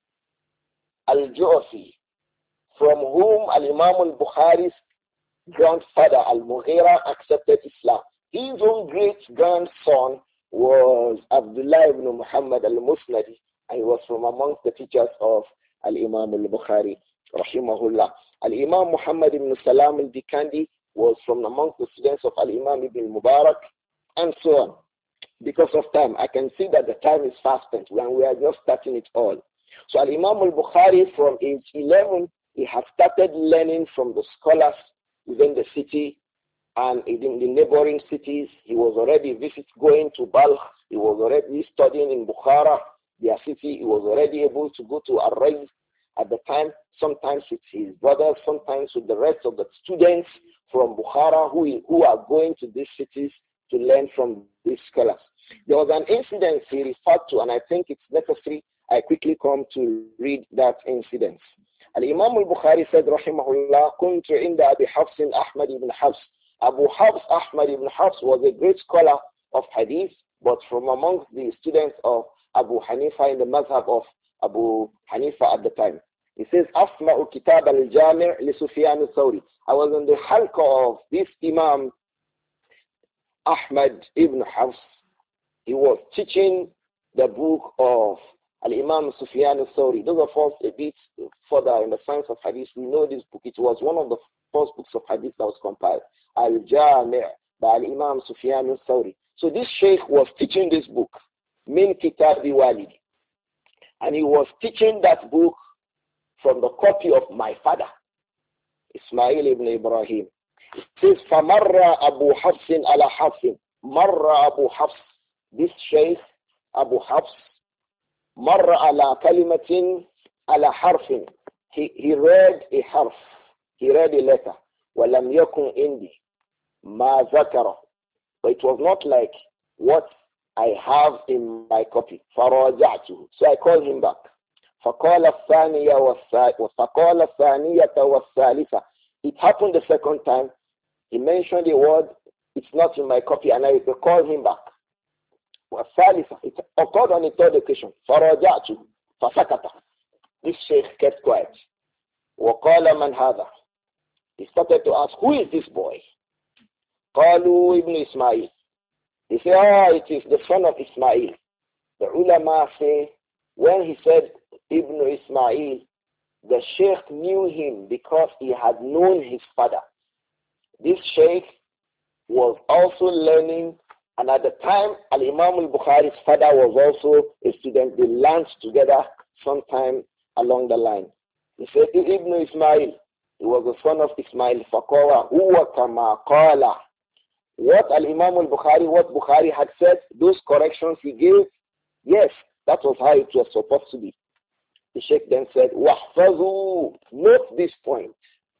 al-Ju'fi, from whom Al-Imam al-Bukhari's grandfather Al-Mughira accepted Islam. His own great-grandson was Abdullah ibn Muhammad al-Musnadi, and he was from amongst the teachers of Al-Imam al-Bukhari, rahimahullah. Al-Imam Muhammad ibn Salam al-Bikandi was from amongst the students of Al-Imam ibn Mubarak, and so on. Because of time, I can see that the time is fast spent when we are just starting it all. So Al-Imam al-Bukhari, from age eleven, he had started learning from the scholars within the city and in the neighboring cities. He was already visit going to Balkh. He was already studying in Bukhara, their city. He was already able to go to Ar-Rayz at the time, sometimes with his brothers, sometimes with the rest of the students from Bukhara who, who are going to these cities to learn from these scholars. There was an incident he referred to, and I think it's necessary I quickly come to read that incident. Al-Imam al-Bukhari said, rahimahullah, kuntu inda Abi Hafs Ahmad ibn Hafs. Abu Hafs Ahmad ibn Hafs was a great scholar of hadith, but from amongst the students of Abu Hanifa in the mazhab of Abu Hanifa at the time. He says, Asma'u kitab al-Jami' li Sufyan al-Thawri. I was in the halqa of this Imam Ahmad ibn Hafs, he was teaching the book of Al-Imam Sufyan al-Thawri. Those of us a bit further in the science of hadith, we know this book. It was one of the first books of hadith that was compiled, Al-Jami' by Al-Imam Sufyan al-Thawri. So this sheikh was teaching this book, Min Kitabi Walidi. And he was teaching that book from the copy of my father, Ismail ibn Ibrahim. It says, فَمَرَّ أَبُو حَفْصٍ عَلَى حَفْصٍ. مَرَّ أَبُو حَفْصٍ. This sheikh, Abu Hafs, مَرَّ عَلى كَلِمَةٍ عَلى حَرْفٍ. He, he read a harf. He read a letter. وَلَمْ يَكُنْ إِنْدِي مَا ذَكَرَ. But it was not like what I have in my copy. فَرَاجَعْتُهُ. So I called him back. فَقَالَ الثَّانِيَةَ وَفَقَالَ الثَّانِيَةَ وَالثَّالِثَةَ. It happened the second time. He mentioned a word. It's not in my copy, and I called him back. وَالثَّالِثَةَ. It occurred on the third occasion. فَرَاجَعْتُهُ فَسَكَتَ. This sheikh kept quiet. وَقَالَ مَنْ هَذَا. He started to ask, who is this boy? قَالُوا ibn Ismail. He said, oh, it is the son of Ismail. The ulama say, when he said Ibn Ismail, the sheikh knew him because he had known his father. This sheikh was also learning, and at the time, Al-Imam al-Bukhari's father was also a student. They learned together sometime along the line. He said, Ibn Ismail, he was the son of Ismail. فَقَوَى هُوَ كَمَا قَالَ. What Al-Imam al-Bukhari, what Bukhari had said, those corrections he gave, yes, that was how it was supposed to be. The Sheikh then said, وَحْفَظُوا. Note this point.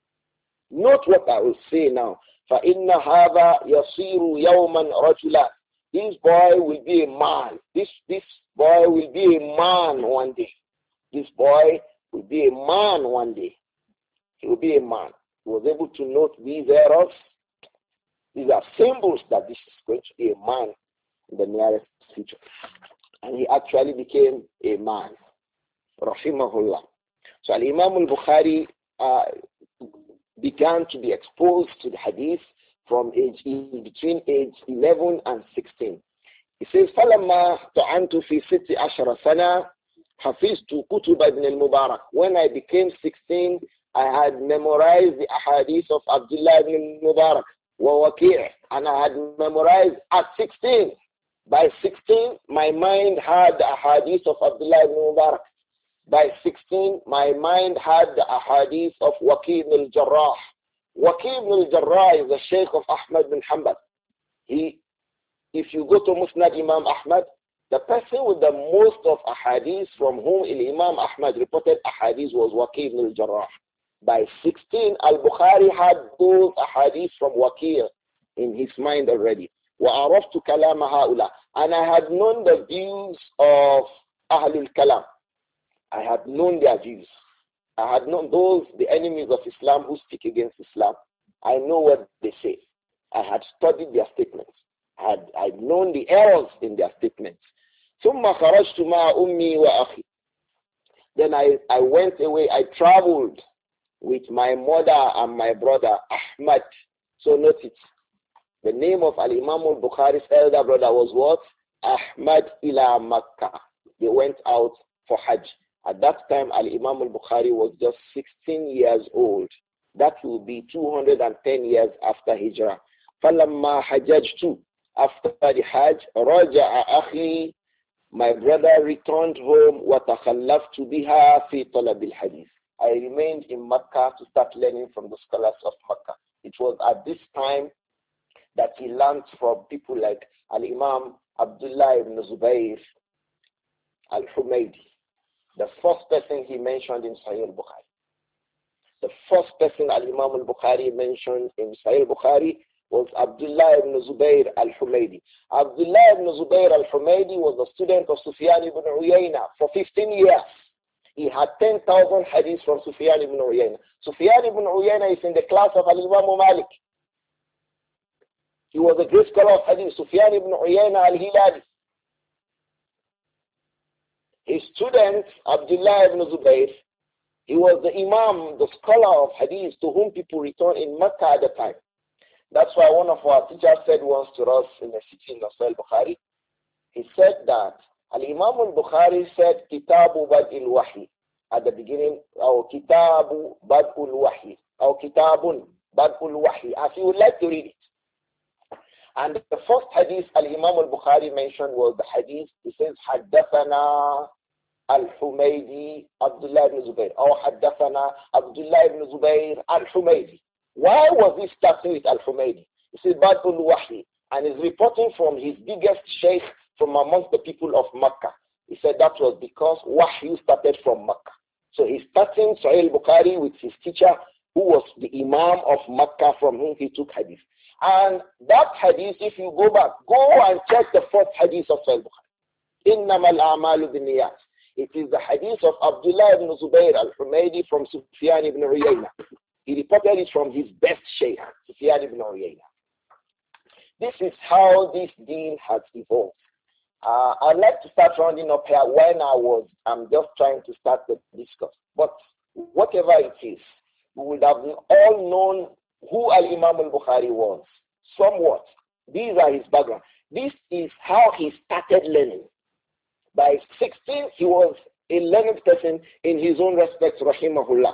Note what I will say now. فَإِنَّ هَذَا يَصِيرُ يَوْمًا رَجُلًا. This boy will be a man. This, this boy will be a man one day. This boy will be a man one day. He will be a man. He was able to note these errors. These are symbols that this is going to be a man in the nearest future. And he actually became a man. Rahimahullah. So Al-Imam al-Bukhari uh, began to be exposed to the hadith from age between age eleven and sixteen. He says, فَلَمَّا طَعَنْتُ فِي سِتِّ عَشَرَ سَنَةً حَفِظْتُ كُتُبَ ibn al-Mubarak. When I became sixteen, I had memorized the ahadith of Abdullah ibn al-Mubarak. And I had memorized at sixteen. By sixteen, my mind had the ahadith of Abdullah ibn Mubarak. By sixteen, my mind had the ahadith of Waqi ibn al-Jarrah. Waqi ibn al-Jarrah is the Sheikh of Ahmad bin Hanbal. He, if you go to Musnad Imam Ahmad, the person with the most of ahadith from whom Imam Ahmad reported ahadith was Waqi ibn al-Jarrah. By sixteen, Al-Bukhari had those ahadith from Waqi' in his mind already. وَعَرَفْتُ كَلَامَ هَؤُلَاءِ. And I had known the views of Ahlul Kalam. I had known their views. I had known those, the enemies of Islam who speak against Islam. I know what they say. I had studied their statements. I had I'd known the errors in their statements. ثُمَّ خَرَجْتُ مَعَ أُمِّي وَأَخِي. Then I, I went away. I traveled with my mother and my brother Ahmad. So note it. The name of Al-Imam al-Bukhari's elder brother was what? Ahmad ila Makkah. They went out for Hajj. At that time, Al-Imam al-Bukhari was just sixteen years old. That will be two hundred ten years after Hijrah. فَلَمَّا حَجَجْتُ. After the Hajj, رَجَعَ أَخِي. My brother returned home. وَتَخَلَّفْتُ بِهَا فِي طَلَبِ الْحَدِيثِ. I remained in Makkah to start learning from the scholars of Makkah. It was at this time that he learned from people like Al-Imam Abdullah ibn Zubayr al-Humaydi. The first person he mentioned in Sahih al-Bukhari. The first person Al-Imam al-Bukhari mentioned in Sahih al-Bukhari was Abdullah ibn Zubayr al-Humaydi. Abdullah ibn Zubayr al-Humaydi was a student of Sufyan ibn Uyayna for fifteen years. He had ten thousand hadiths from Sufyan ibn Uyayna. Sufyan ibn Uyayna is in the class of Al-Imam Malik. He was a great scholar of hadith, Sufyan ibn Uyayna al-Hilali. His student, Abdullah ibn Zubayr, he was the imam, the scholar of hadith to whom people return in Makkah at the time. That's why one of our teachers said once to us in a sitting of Sahih Bukhari, he said that Al-Imam al-Bukhari said Kitabu Bad'il Wahi at the beginning, or Kitabu Bad'ul Wahi, or Kitabun Bad'ul Wahi, as you would like to read it. And the first hadith Al-Imam al-Bukhari mentioned was the hadith, he says, Haddathana Al-Humaydi Abdullah ibn Zubayr, or Haddathana Abdullah ibn Zubayr Al-Humaydi. Why was he starting with Al-Humaydi? He said, Bad'ul Wahi, and is reporting from his biggest sheikh from amongst the people of Makkah. He said that was because Wahyu started from Makkah. So he's starting Sahih Bukhari with his teacher, who was the Imam of Makkah, from whom he took hadith. And that hadith, if you go back, go and check the first hadith of Sahih Bukhari. Innamal a'malu binniyat. It is the hadith of Abdullah ibn Zubayr al-Humaydi from Sufyan ibn Uyayna. He reported it from his best sheikh, Sufyan ibn Uyayna. This is how this deen has evolved. Uh, I'd like to start rounding up here when I was, I'm just trying to start the discourse. But whatever it is, we would have all known who Al-Imam al-Bukhari was, somewhat. These are his background. This is how he started learning. By sixteen, he was a learned person in his own respect, rahimahullah.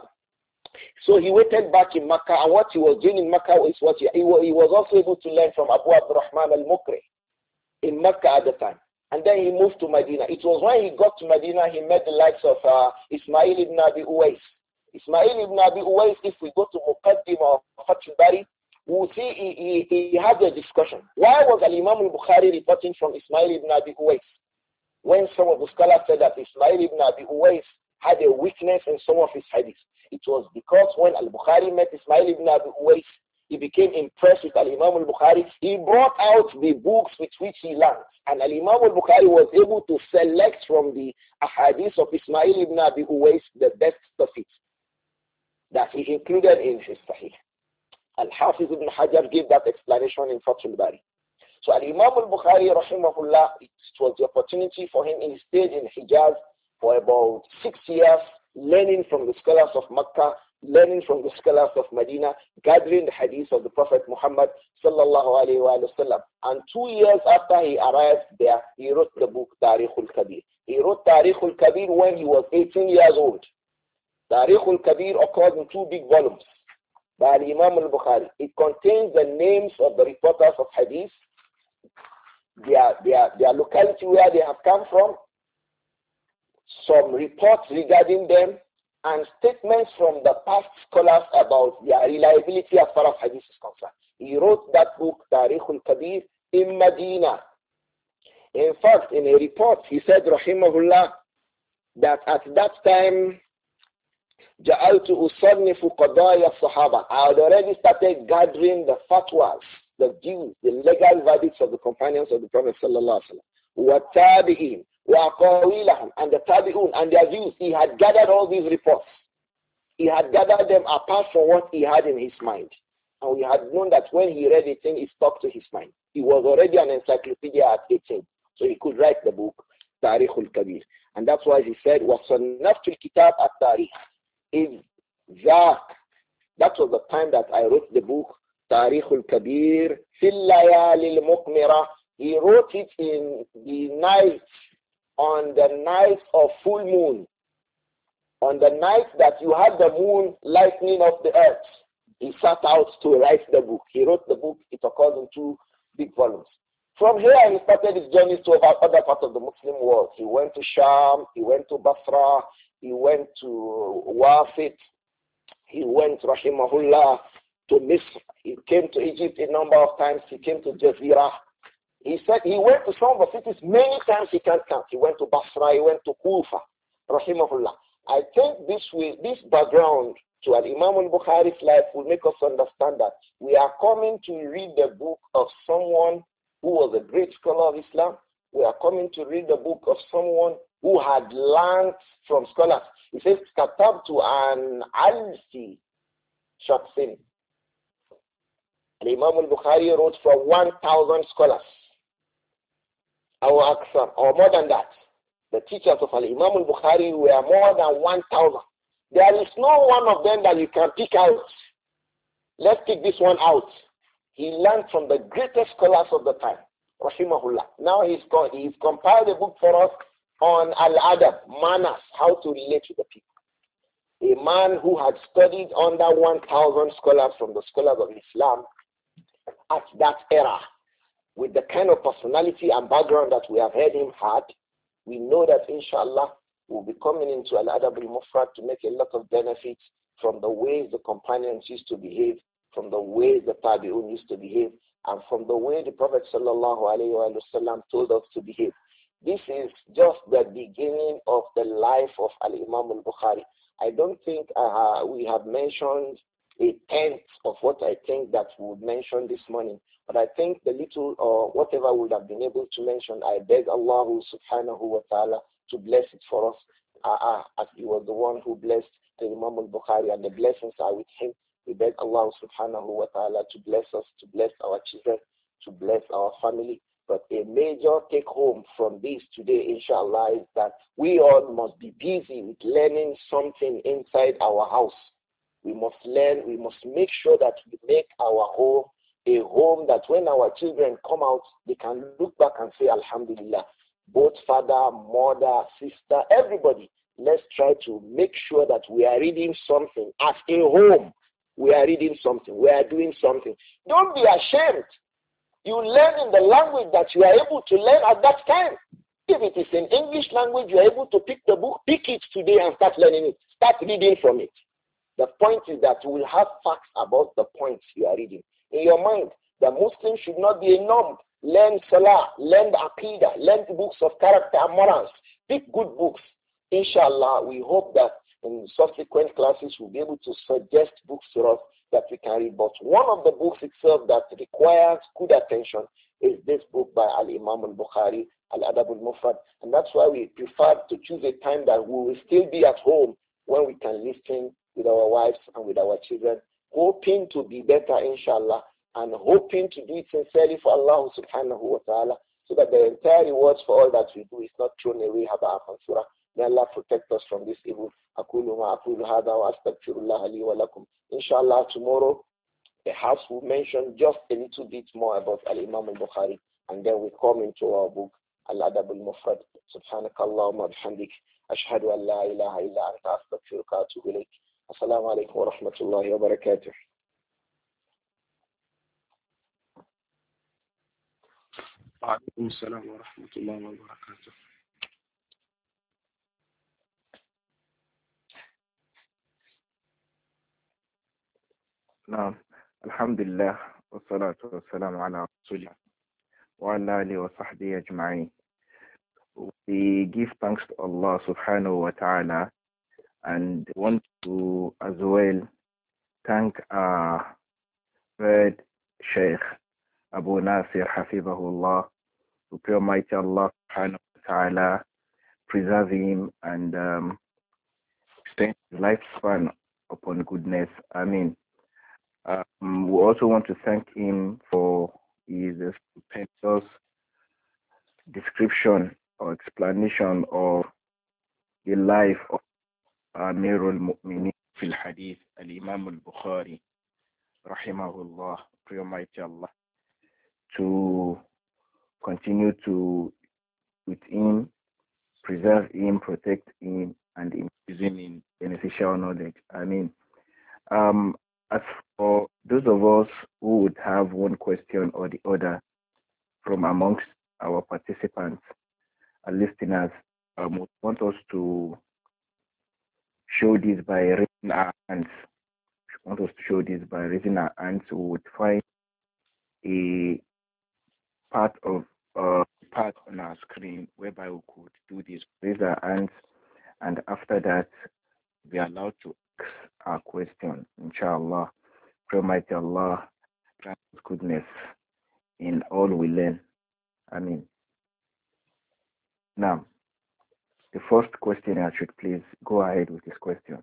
So he waited back in Makkah, and what he was doing in Makkah is what he, he, was, he was also able to learn from Abu Abdurrahman al-Mukri in Makkah at the time. And then he moved to Medina. It was when he got to Medina, he met the likes of uh, Ismail ibn Abi Uwais. Ismail ibn Abi Uwais, if we go to Muqaddim or Fath al-Bari, we'll see he, he, he had a discussion. Why was Al-Imam al-Bukhari reporting from Ismail ibn Abi Uwais? When some of the scholars said that Ismail ibn Abi Uwais had a weakness in some of his hadiths, it was because when Al-Bukhari met Ismail ibn Abi Uwais, he became impressed with Al-Imam al-Bukhari. He brought out the books with which he learned. And Al-Imam al-Bukhari was able to select from the ahadith of Ismail ibn Abi Uwais the best of it that he included in his Sahih. Al-Hafiz ibn Hajar gave that explanation in Fath al-Bari. So Al-Imam al-Bukhari, rahimahullah, it was the opportunity for him. He stayed in Hijaz for about six years, learning from the scholars of Makkah, learning from the scholars of Medina, gathering the hadith of the Prophet Muhammad sallallahu alayhi wa sallam. And two years after he arrived there, he wrote the book Tarikh al-Kabir. He wrote Tarikh al-Kabir when he was eighteen years old. Tarikh al-Kabir occurs in two big volumes by Imam al-Bukhari. It contains the names of the reporters of hadith, their, their, their locality where they have come from, some reports regarding them, and statements from the past scholars about their reliability as far as hadith is concerned. He wrote that book, Tarikh al-Kabir, in Medina. In fact, in a report, he said, rahimahullah, that at that time, جَعَلْتُ أُصَنِّفُ قَضَايَا الصَّحَابَةِ I had already started gathering the fatwas, the views, the legal verdicts of the companions of the Prophet sallallahu alaihi wasallam, وَالتَّابِعِينَ وَأَقَاوِيلَهُمْ and the tabi'un and their views. He had gathered all these reports. He had gathered them apart from what he had in his mind. And we had known that when he read a thing, it stuck to his mind. He was already an encyclopedia at eighteen. So he could write the book, Tarikh al-Kabir. And that's why he said, وَصَنَّفْتُ الْكِتَابَ التَّارِيخ إِذْ ذَاكَ That was the time that I wrote the book, Tarikh al-Kabir, فِي اللَّيَالِ الْمُقْمِرَةِ He wrote it in the night, on the night of full moon, on the night that you had the moon lightening up the earth. He sat out to write the book. He wrote the book. It occurs in two big volumes. From here, he started his journeys to other parts of the Muslim world. He went to Sham. He went to Basra. He went to Wafit. He went, rahimahullah, to Misr. He came to Egypt a number of times. He came to Jazeera. He said he went to some of the cities many times he can't count. He went to Basra, he went to Kufa, rahimahullah. I think this will, this background to Al-Imam al-Bukhari's life will make us understand that we are coming to read the book of someone who was a great scholar of Islam. We are coming to read the book of someone who had learned from scholars. He says, Katabtu an alfi shakhsin. Al-Imam al-Bukhari wrote from one thousand scholars. Or Aksar, or more than that. The teachers of Al-Imam al-Bukhari were more than one thousand. There is no one of them that you can pick out. Let's pick this one out. He learned from the greatest scholars of the time, rahimahullah. Now he's, he's compiled a book for us on al-adab, manners, how to relate to the people. A man who had studied under one thousand scholars from the scholars of Islam at that era, with the kind of personality and background that we have heard him had, we know that inshallah we'll be coming into Al-Adab al-Mufrad to make a lot of benefits from the ways the companions used to behave, from the ways the Tabi'un used to behave, and from the way the Prophet sallallahu alayhi wa sallam told us to behave. This is just the beginning of the life of Al-Imam al-Bukhari. I don't think uh, we have mentioned a tenth of what I think that we would mention this morning. But I think the little or whatever we would have been able to mention, I beg Allah subhanahu wa ta'ala to bless it for us, uh, uh, as he was the one who blessed the Imam al-Bukhari, and the blessings are with him. We beg Allah subhanahu wa ta'ala to bless us, to bless our children, to bless our family. But a major take home from this today, inshallah, is that we all must be busy with learning something inside our house. We must learn, we must make sure that we make our home a home that when our children come out, they can look back and say, Alhamdulillah. Both father, mother, sister, everybody, let's try to make sure that we are reading something as a home. We are reading something. We are doing something. Don't be ashamed. You learn in the language that you are able to learn at that time. If it is in English language, you are able to pick the book, pick it today and start learning it. Start reading from it. The point is that you will have facts about the points you are reading. In your mind, the Muslim should not be a numb. Learn Salah, learn Aqidah, learn books of character and morals. Pick good books. Inshallah, we hope that in subsequent classes we'll be able to suggest books to us that we can read. But one of the books itself that requires good attention is this book by Al-Imam al-Bukhari, Al-Adab al-Mufrad. And that's why we prefer to choose a time that we will still be at home when we can listen with our wives and with our children, hoping to be better, inshallah, and hoping to do it sincerely for Allah subhanahu wa ta'ala, so that the entire rewards for all that we do is not thrown away. Haba mansura. May Allah protect us from this evil. Aqulu ma aqulu hada wa astaghfirullah li wa lakum. Inshallah, tomorrow, perhaps we'll mention just a little bit more about Al-Imam al-Bukhari, and then we come into our book, Al-Adab al-Mufrad. Subhanakallahumma bihamdik. Ashhadu an la ilaha illa anta astaghfiruka wa atubu ilayk. Assalamu alaikum wa rahmatullahi wa barakatuh. وعليكم السلام ورحمة الله وبركاته. نعم الحمد لله والصلاة والسلام على رسول الله وعلى آله وصحبه أجمعين. We give thanks to Allah subhanahu wa ta'ala and want to as well thank our third Sheikh Abu Nasir Hafizahullah, to pray Almighty Allah subhanahu wa ta'ala preserve him and um, extend his lifespan upon goodness. I mean, um, we also want to thank him for his stupendous description or explanation of the life of Amirul Mu'minin fil Hadith, Al-Imam al-Bukhari, rahimahullah. Pray Almighty Allah to continue to with him, preserve him, protect him, and imprison in beneficial knowledge. I mean, um, as for those of us who would have one question or the other from amongst our participants and listeners, um, would want us to show this by raising our hands. Want us to show this by raising our hands, we would find a part of uh, part on our screen whereby we could do this, raise our hands, and after that we are allowed to ask our question. Inshallah, pray Almighty Allah grant us goodness in all we learn. Amen. Now, the first questioner should please go ahead with his question.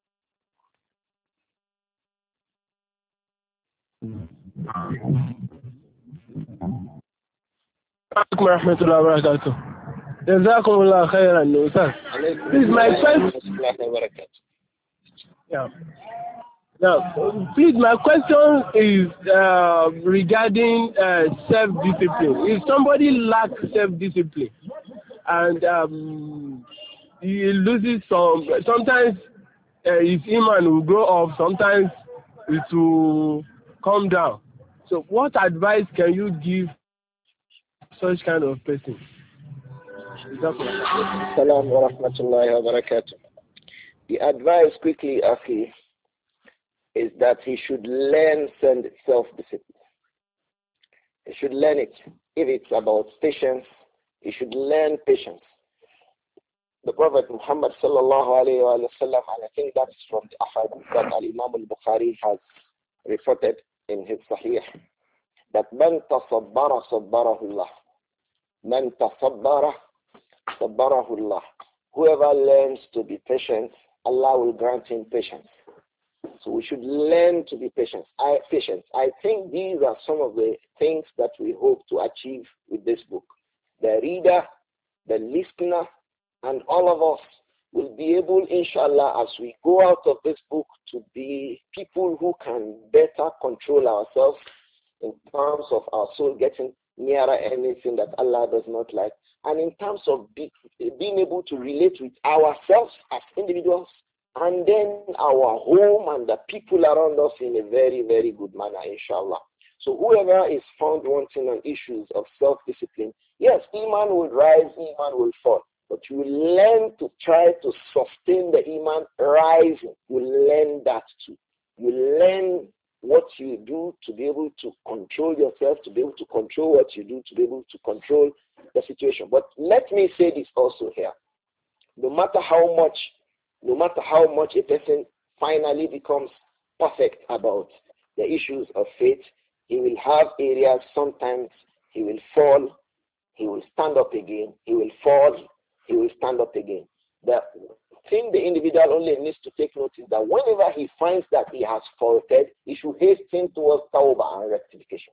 Assalamualaikum warahmatullahi wabarakatuh. Jazakumullah khairan, Ustaz. This is my first. Yeah. Now, please, my question is uh, regarding uh, self-discipline. If somebody lacks self-discipline and um, he loses some, sometimes uh, his iman will go up, sometimes it will come down. So what advice can you give such kind of person? Assalamu wa rahmatullahi wa barakatuh. The advice quickly, Akhi, is that he should learn self-discipline. He should learn it. If it's about patience, he should learn patience. The Prophet Muhammad sallallahu alayhi wa sallam, and I think that's from the ahadith that Al-Imam al-Bukhari has reported in his Sahih, that man tasabbara sabbarahullah. Man tasabbara sabbarahullah. Whoever learns to be patient, Allah will grant him patience. So we should learn to be patient. I, patient. I think these are some of the things that we hope to achieve with this book. The reader, the listener, and all of us will be able, inshallah, as we go out of this book, to be people who can better control ourselves in terms of our soul getting nearer anything that Allah does not like, and in terms of be, being able to relate with ourselves as individuals, and then our home and the people around us in a very, very good manner, inshallah. So whoever is found wanting on issues of self-discipline, yes, iman will rise, iman will fall. But you will learn to try to sustain the iman rising. You learn that too. You learn what you do to be able to control yourself, to be able to control what you do, to be able to control the situation. But let me say this also here. No matter how much, no matter how much a person finally becomes perfect about the issues of faith, he will have areas, sometimes he will fall, he will stand up again, he will fall, he will stand up again. The thing the individual only needs to take note is that whenever he finds that he has faulted, he should hasten towards tawbah and rectification.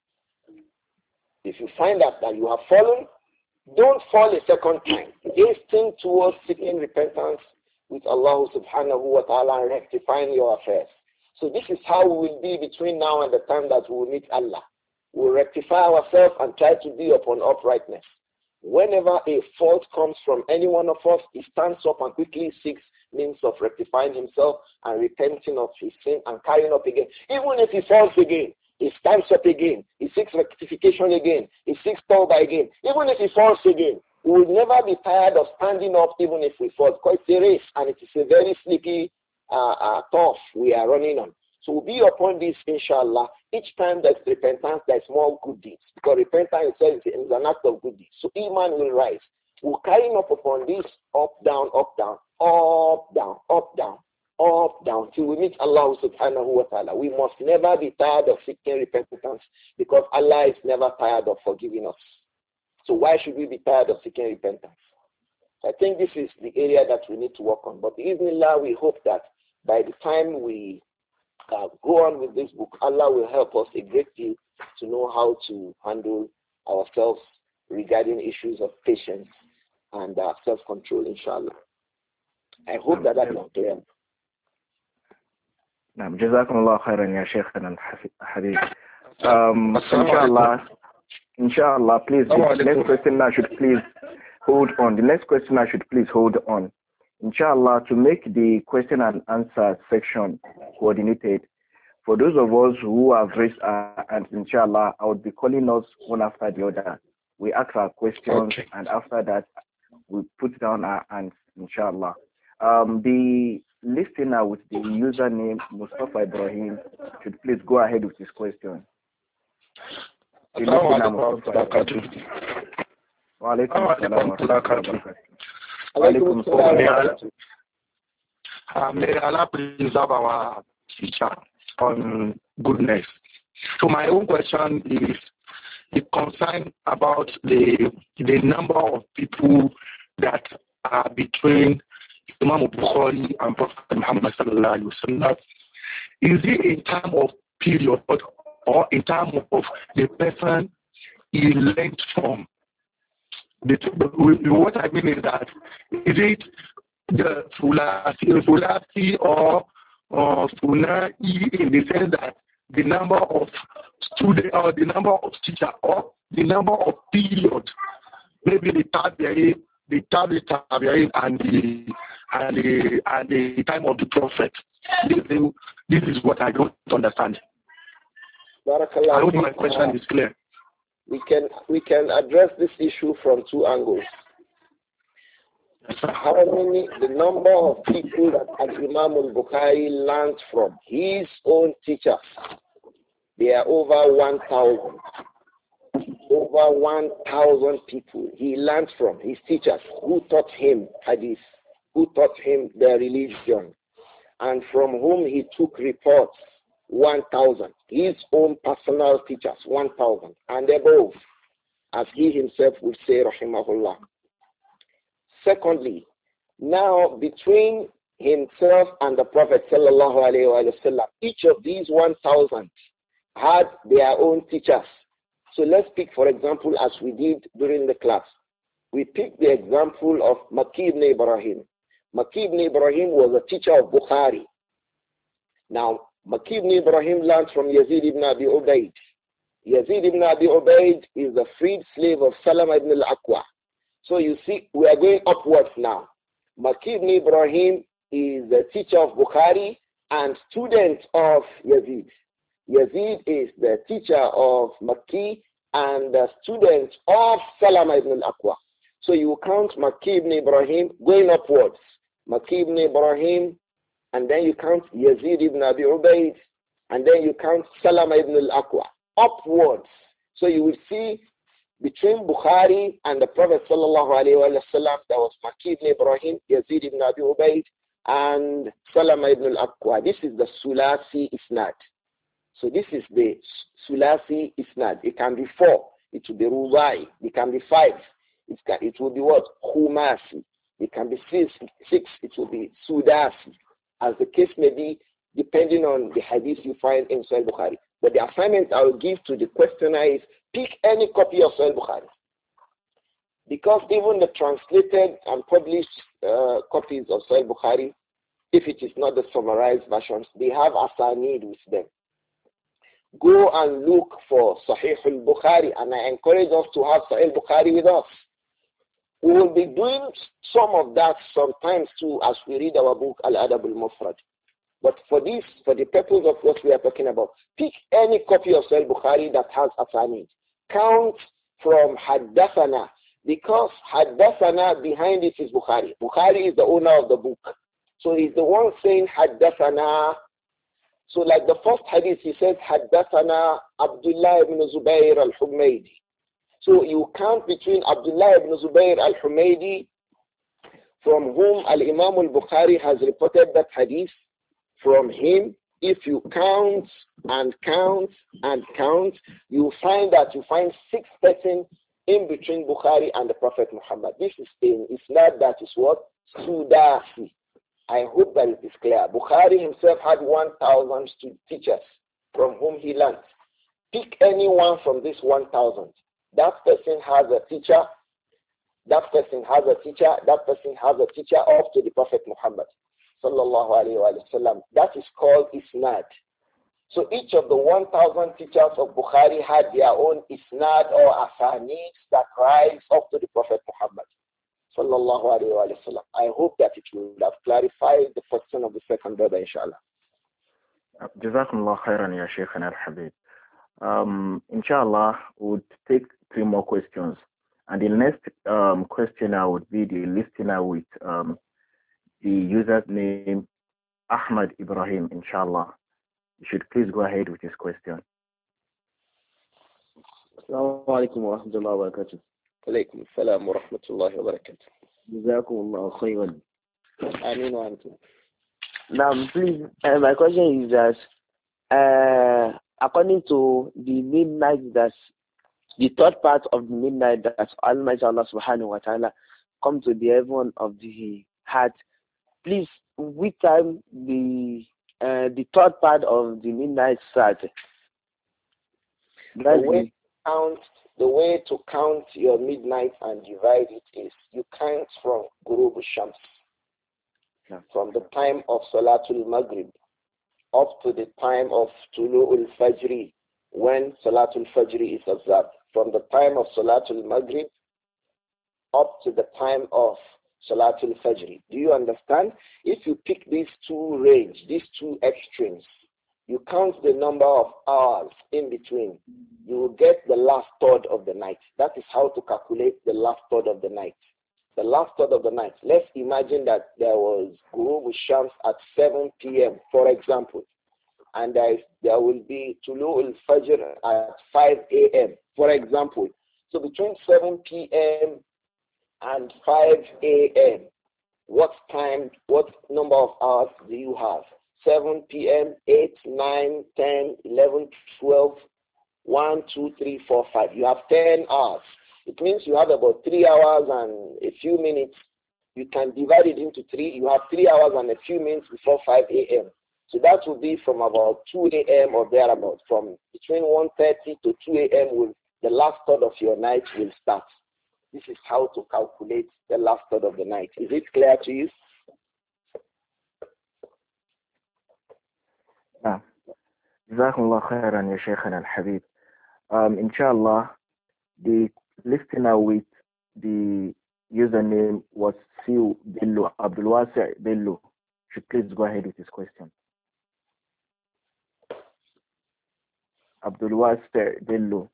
If you find out that you have fallen, don't fall a second time. Hasten towards seeking repentance with Allah subhanahu wa ta'ala and rectifying your affairs. So this is how we will be between now and the time that we will meet Allah. We will rectify ourselves and try to be upon uprightness. Whenever a fault comes from any one of us, he stands up and quickly seeks means of rectifying himself and repenting of his sin and carrying up again. Even if he falls again, he stands up again. He seeks rectification again. He seeks tawbah again. Even if he falls again, we will never be tired of standing up even if we fall. Because it's a race and it is a very sneaky uh, uh, turf we are running on. So we'll be upon this, inshallah. Each time there's repentance, there's more good deeds. Because repentance itself is an act of good deeds. So iman will rise. We'll carry up upon this, up, down, up, down, up, down, up, down, up, down, till we meet Allah subhanahu wa ta'ala. We must never be tired of seeking repentance because Allah is never tired of forgiving us. So why should we be tired of seeking repentance? I think this is the area that we need to work on. But bismillah, we hope that by the time we uh, go on with this book, Allah will help us a great deal to know how to handle ourselves regarding issues of patience and uh, self-control, inshallah. I hope that that is clear. نعم جزاكم الله خيرا يا شيخنا الحبيب. Um, inshallah, inshallah, please, the next question I should please hold on. The next question I should please hold on. Inshallah, to make the question and answer section coordinated, for those of us who have raised our hands, inshallah, I would be calling us one after the other. We ask our questions, okay, and after that, we put down our hands, inshallah. Um, the listener with the username Mustafa Ibrahim should please go ahead with his question. The listener Mustafa Ibrahim. Wa alaikum assalam wa rahmatullahi wa barakatuh. May Allah preserve our teacher on goodness. So my own question is, it concerns about the the number of people that are between Imam Bukhari and Prophet Muhammad sallallahu alaihi wasallam. Is it in terms of period or in terms of the person he learned from? The, what I mean is that, is it the Fulasi or uh, Suna in the sense that the number of students or the number of teachers or the number of periods, maybe the tabi'in, the tabi tabi'in and the and the and the time of the prophet. This, this is what I don't understand. I hope my question is clear. We can we can address this issue from two angles. How many, the number of people that Imam al-Bukhari learned from his own teachers, they are over one thousand. Over one thousand people he learned from his teachers who taught him hadith, who taught him their religion, and from whom he took reports, one thousand. His own personal teachers, one thousand, and above, as he himself would say, rahimahullah. Secondly, now between himself and the Prophet sallallahu alaihi wasallam, each of these one thousand had their own teachers. So let's pick, for example, as we did during the class. We picked the example of Makki ibn Ibrahim. Makki ibn Ibrahim was a teacher of Bukhari. Now, Makki ibn Ibrahim learned from Yazid ibn Abi Ubaid. Yazid ibn Abi Ubaid is the freed slave of Salama ibn al-Aqwa. So you see, we are going upwards now. Makki ibn Ibrahim is the teacher of Bukhari and student of Yazid. Yazid is the teacher of Makki and the student of Salama ibn al-Aqwa. So you count Makki ibn Ibrahim going upwards. Makki ibn Ibrahim, and then you count Yazid ibn Abi Ubaid, and then you count Salama ibn al-Aqwa. Upwards. So you will see between Bukhari and the Prophet sallallahu alayhi wa sallam, there was Makki ibn Ibrahim, Yazid ibn Abi Ubaid, and Salama ibn al-Aqwa. This is the Sulasi Isnad. So this is the Sulasi Isnad. It can be four. It will be Rubai. It can be five. It, can, it will be what? Khumasi. It can be six. six. It will be Sudasi. As the case may be, depending on the hadith you find in Sahih Bukhari. But the assignment I will give to the questioner is pick any copy of Sahih Bukhari. Because even the translated and published uh, copies of Sahih Bukhari, if it is not the summarized versions, they have asanid with them. Go and look for Sahih al-Bukhari, and I encourage us to have Sahih al-Bukhari with us. We will be doing some of that sometimes too as we read our book Al-Adab al-Mufrad. But for this, for the purpose of what we are talking about, pick any copy of Sahih Bukhari that has asanid. Count from Haddathana, because Haddathana behind it is Bukhari. Bukhari is the owner of the book. So he's the one saying Haddathana. So like the first hadith, he says Haddathana Abdullah ibn Zubayr al-Humaydi. So you count between Abdullah ibn Zubayr al-Humaydi, from whom Al-Imam al-Bukhari has reported that hadith, from him. If you count and count and count, you find that you find six persons in between Bukhari and the Prophet Muhammad. This is in Islam that is what? Sudasi. I hope that it is clear. Bukhari himself had one thousand teachers from whom he learned. Pick anyone from this one thousand. That person has a teacher. That person has a teacher. That person has a teacher up to the Prophet Muhammad. Sallallahu alayhi wa sallam. That is called Isnad. So each of the one thousand teachers of Bukhari had their own Isnad or Asanid that rise up to the Prophet Muhammad. Sallallahu alayhi wa sallam. I hope that it will have clarified the question of the second brother, inshallah. Jazakumullah khairan, ya Shaykhana al-Habib. Um, inshallah, we'll take three more questions. And the next um, questioner would be the listener with um, the user's name Ahmad Ibrahim, inshallah. You should please go ahead with his question. Assalamu alaikum wa rahmatullahi wa barakatuh. Alaykum assalam wa rahmatullahi wa barakatuh. Jazakumullahu khairan. Ameen wa antum. Now, please, uh, my question is that uh, according to the midnight, that the third part of the midnight that Almighty Allah subhanahu wa ta'ala come to the heaven of the heart, please, which time the uh, the third part of the midnight started? The way, count, the way to count your midnight and divide it is you count from Ghurub Shams, yeah. from the time of Salatul Maghrib up to the time of Tulu'ul Fajri, when Salatul Fajri is observed. From the time of Salatul Maghrib up to the time of Salatul Fajr. Do you understand? If you pick these two range, these two extremes, you count the number of hours in between, you will get the last third of the night. That is how to calculate the last third of the night. The last third of the night. Let's imagine that there was Ghurub Shams at seven p m, for example, and there, is, there will be Tulu'ul Fajr at five a m, for example. So between seven p m and five a m, what time, what number of hours do you have? seven p m, eight, nine, ten, eleven, twelve, one, two, three, four, five. You have ten hours. It means you have about three hours and a few minutes. You can divide it into three. You have three hours and a few minutes before five a m So that will be from about two a m or thereabout. From between one thirty to two a m will the last third of your night will start. This is how to calculate the last third of the night. Is it clear to you? Ah, Jazakumullah khairan ya Shaykhana al-Habib. Um, inshallah, the listener with the username was Siu Bello, Abdul Wasi' Bello. Should please go ahead with his question. Abdul Wasi' Bello.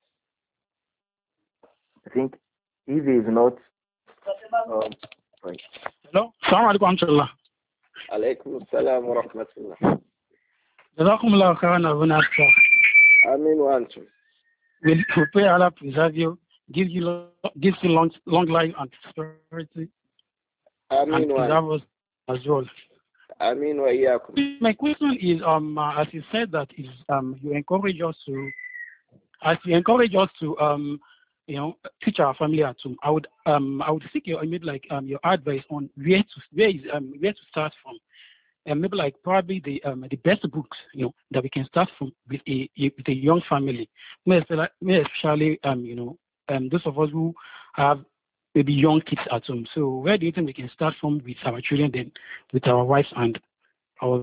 I think if he is not, um, sorry. Hello, Assalamu alaikum warahmatullah. Alaykum assalam wa rahmatullah. Jazakumullah khairan Abuna Asra. Amin wa antum. We pray Allah preserve you, give you long, gives you long, long life and prosperity, Amin and wa preserve us as well. Amin wa iyyakum. My question is, um, uh, as you said that is, um, you encourage us to, as you encourage us to, um, you know, teach our family at home. I would, um, I would seek your, maybe like, um, your advice on where to, where is, um, where to start from, and maybe like probably the, um, the best books, you know, that we can start from with a, with a young family, especially, um, you know, um, those of us who have maybe young kids at home. So where do you think we can start from with our children, then with our wives and our?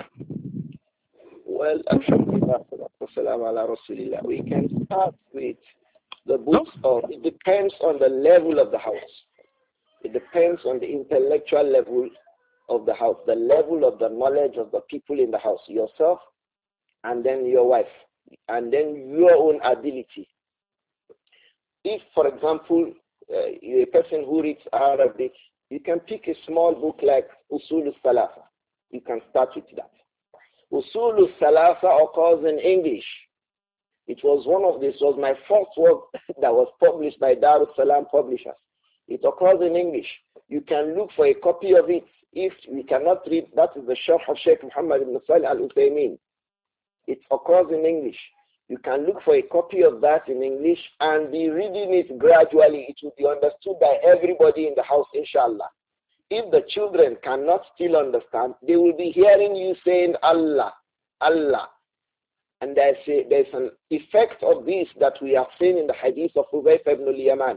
Well, alhamdulillah, ala rasulillah. We can start with the books of, it depends on the level of the house. It depends on the intellectual level of the house, the level of the knowledge of the people in the house, yourself, and then your wife, and then your own ability. If, for example, uh, you're a person who reads Arabic, you can pick a small book like Usul al-Salafa. You can start with that. Usul al-Salafa occurs in English. It was one of this was my first work that was published by Darus Salam Publishers. It occurs in English. You can look for a copy of it. If we cannot read, that is the Sharh of Sheikh Muhammad ibn Salih al-Uthaymeen. It occurs in English. You can look for a copy of that in English and be reading it gradually. It will be understood by everybody in the house, inshallah. If the children cannot still understand, they will be hearing you saying Allah, Allah. And there's, a, there's an effect of this that we have seen in the hadith of Hudayf ibn al-Yaman.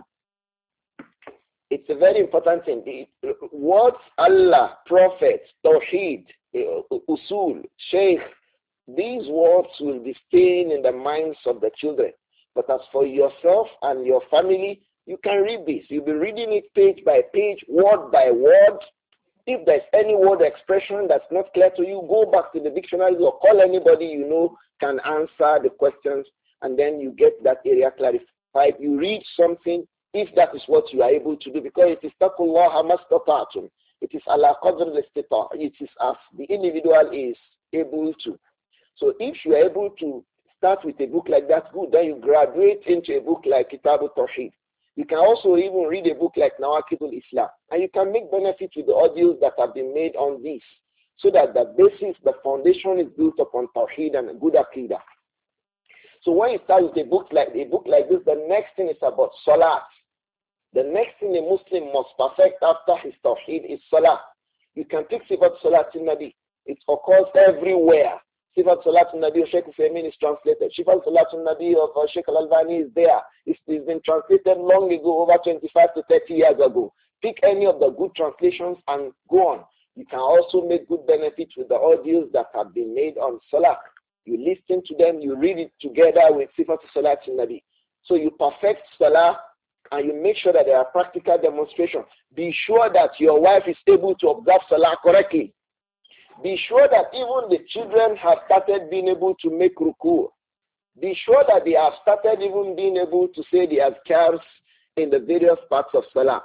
It's a very important thing. The words Allah, Prophet, Tawheed, Usul, Sheikh, these words will be staying in the minds of the children. But as for yourself and your family, you can read this. You'll be reading it page by page, word by word. If there's any word expression that's not clear to you, go back to the dictionary or call anybody you know can answer the questions, and then you get that area clarified. You read something if that is what you are able to do, because it is taqullah mastata'tum. It is ala qadr al-istita'. It is as the individual is able to. So if you are able to start with a book like that, good. Then you graduate into a book like Kitab al-Tawheed. You can also even read a book like Nawaqid al-Islam. And you can make benefit with the audios that have been made on this, so that the basis, the foundation is built upon Tawheed and good Aqidah. So when you start with a book like a book like this, the next thing is about Salat. The next thing a Muslim must perfect after his Tawheed is Salah. You can pick Sifat Salat al-Nabi. It occurs everywhere. Sifat Salat al-Nabi of Sheikh Uthaymeen is translated. Sifat Salat al-Nabi of uh, Sheikh al-Albani is there. It's, it's been translated long ago, over twenty-five to thirty years ago. Pick any of the good translations and go on. You can also make good benefit with the audios that have been made on Salah. You listen to them, you read it together with Sifat Salat Nabi. So you perfect Salah and you make sure that there are practical demonstrations. Be sure that your wife is able to observe Salah correctly. Be sure that even the children have started being able to make ruku. Be sure that they have started even being able to say the azkars in the various parts of Salah.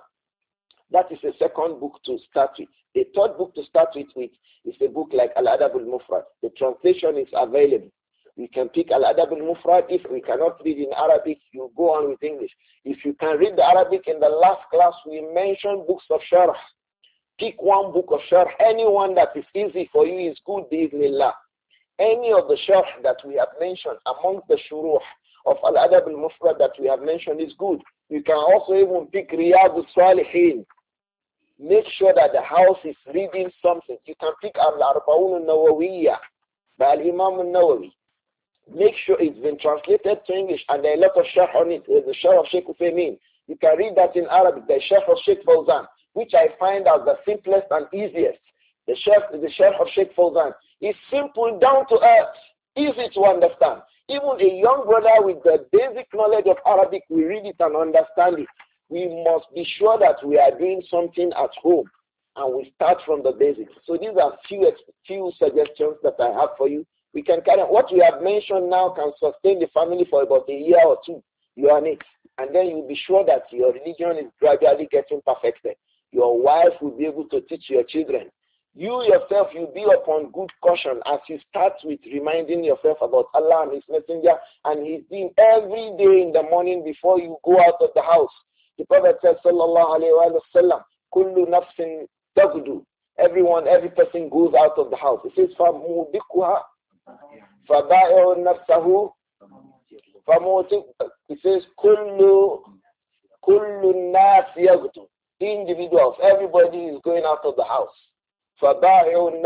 That is the second book to start with. The third book to start with, with is a book like Al-Adab al-Mufrad. The translation is available. You can pick Al-Adab al-Mufrad. If we cannot read in Arabic, you go on with English. If you can read the Arabic, in the last class we mentioned books of Sharh. Pick one book of Sharh. Anyone that is easy for you is good, bi'idhnillah. Any of the Sharh that we have mentioned amongst the Shuruh of Al-Adab al-Mufrad that we have mentioned is good. You can also even pick Riyadh al-Salihin. Make sure that the house is reading something. You can pick Al-Arba'un al-Nawawiyya by Al-Imam al-Nawawi. Make sure it's been translated to English and there are a lot of sharh on it. There's the sharh of Sheikh Uthaymeen. You can read that in Arabic. The sharh of Sheikh Fawzan, which I find as the simplest and easiest. The sharh, the sharh of Sheikh Fawzan is simple, down to earth, easy to understand. Even a young brother with the basic knowledge of Arabic will read it and understand it. We must be sure that we are doing something at home and we start from the basics. So these are few few suggestions that I have for you. We can carry on. What we have mentioned now can sustain the family for about a year or two. You are on it. And then you'll be sure that your religion is gradually getting perfected. Your wife will be able to teach your children. You yourself, you'll be upon good caution as you start with reminding yourself about Allah and His Messenger and His deen every day in the morning before you go out of the house. The Prophet said, sallallahu alayhi wa sallam, kullu nafsin tagdu. Everyone, every person goes out of the house. It says, فَمُوبِكُهَا فَبَائِعُ نَفْسَهُ فَمُوتِكُ. It says, kullu, kullu nas yagdu. Individuals, everybody is going out of the house. فَبَائِعُ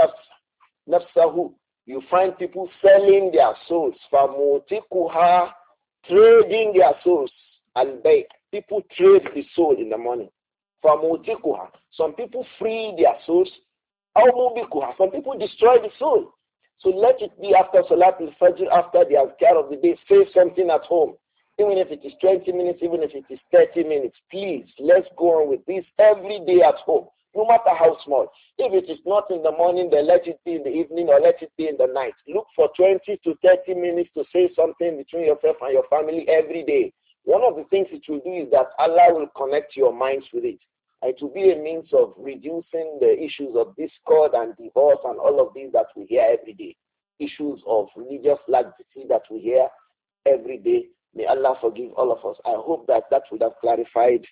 نَفْسَهُ. You find people selling their souls. فَمُوتِكُهَا, trading their souls. Al-bayt. People trade the soul in the morning. فَمُوتِكُهَا. Some people free their souls. أَوْ مُوبِكُهَا. Some people destroy the soul. So let it be after Salat al-Fajr, after the azkar of the day, say something at home. Even if it is twenty minutes, even if it is thirty minutes, please, let's go on with this every day at home, no matter how small. If it is not in the morning, then let it be in the evening or let it be in the night. Look for twenty to thirty minutes to say something between yourself and your family every day. One of the things it will do is that Allah will connect your minds with it. It will be a means of reducing the issues of discord and divorce and all of these that we hear every day. Issues of religious laxity that we hear every day. May Allah forgive all of us. I hope that that would have clarified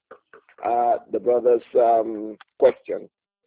uh, the brother's um, question.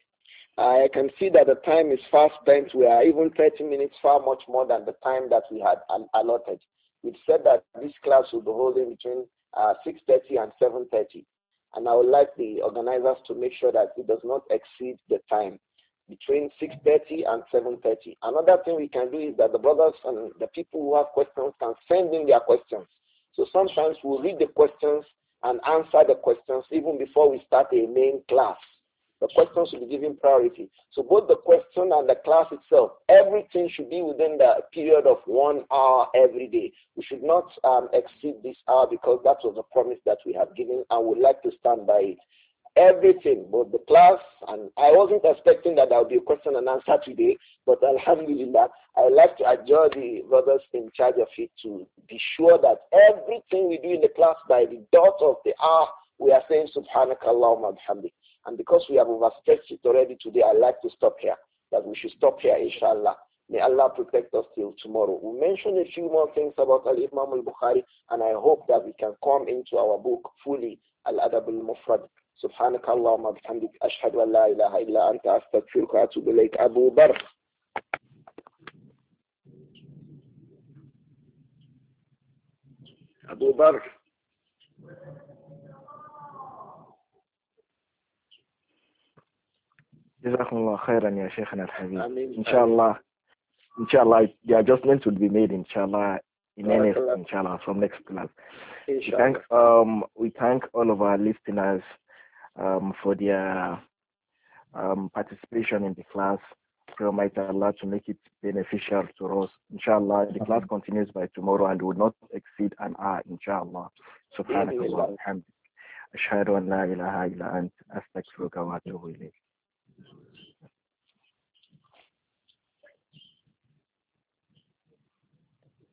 I can see that the time is fast spent. We are even thirty minutes far much more than the time that we had allotted. We've said that this class will be holding between uh, six thirty and seven thirty. And I would like the organizers to make sure that it does not exceed the time between six thirty and seven thirty. Another thing we can do is that the brothers and the people who have questions can send in their questions. So sometimes we'll read the questions and answer the questions even before we start a main class. The questions should be given priority. So both the question and the class itself, everything should be within the period of one hour every day. We should not um, exceed this hour because that was a promise that we have given and would like to stand by it. Everything, both the class, and I wasn't expecting that there would be a question and answer today, but alhamdulillah, I would like to adjure the brothers in charge of it to be sure that everything we do in the class by the dot of the hour, we are saying subhanakallahumma bihamdik. And because we have overstretched it already today, I'd like to stop here, that we should stop here, inshallah. May Allah protect us till tomorrow. We'll mention a few more things about Al-Imam al-Bukhari, and I hope that we can come into our book fully, Al-Adab al-Mufrad. سبحانك اللهم وبحمدك أشهد أن لا إله إلا أنت أستغفرك وأتوب إليك. أبو بر أبو بر جزاكم الله خيرا يا شيخنا الحبيب. إن شاء الله إن شاء الله the adjustments will be made inshallah in earnest inshallah from next class. We thank um we thank all of our listeners um for their um, participation in the class. Pray Almighty Allah to make it beneficial to us. Inshallah, the class continues by tomorrow and will not exceed an hour, inshallah. Subhanakallah, alhamdulillah. أشهد أن لا إله إلا أنت أستغفرك وأتوب إليك.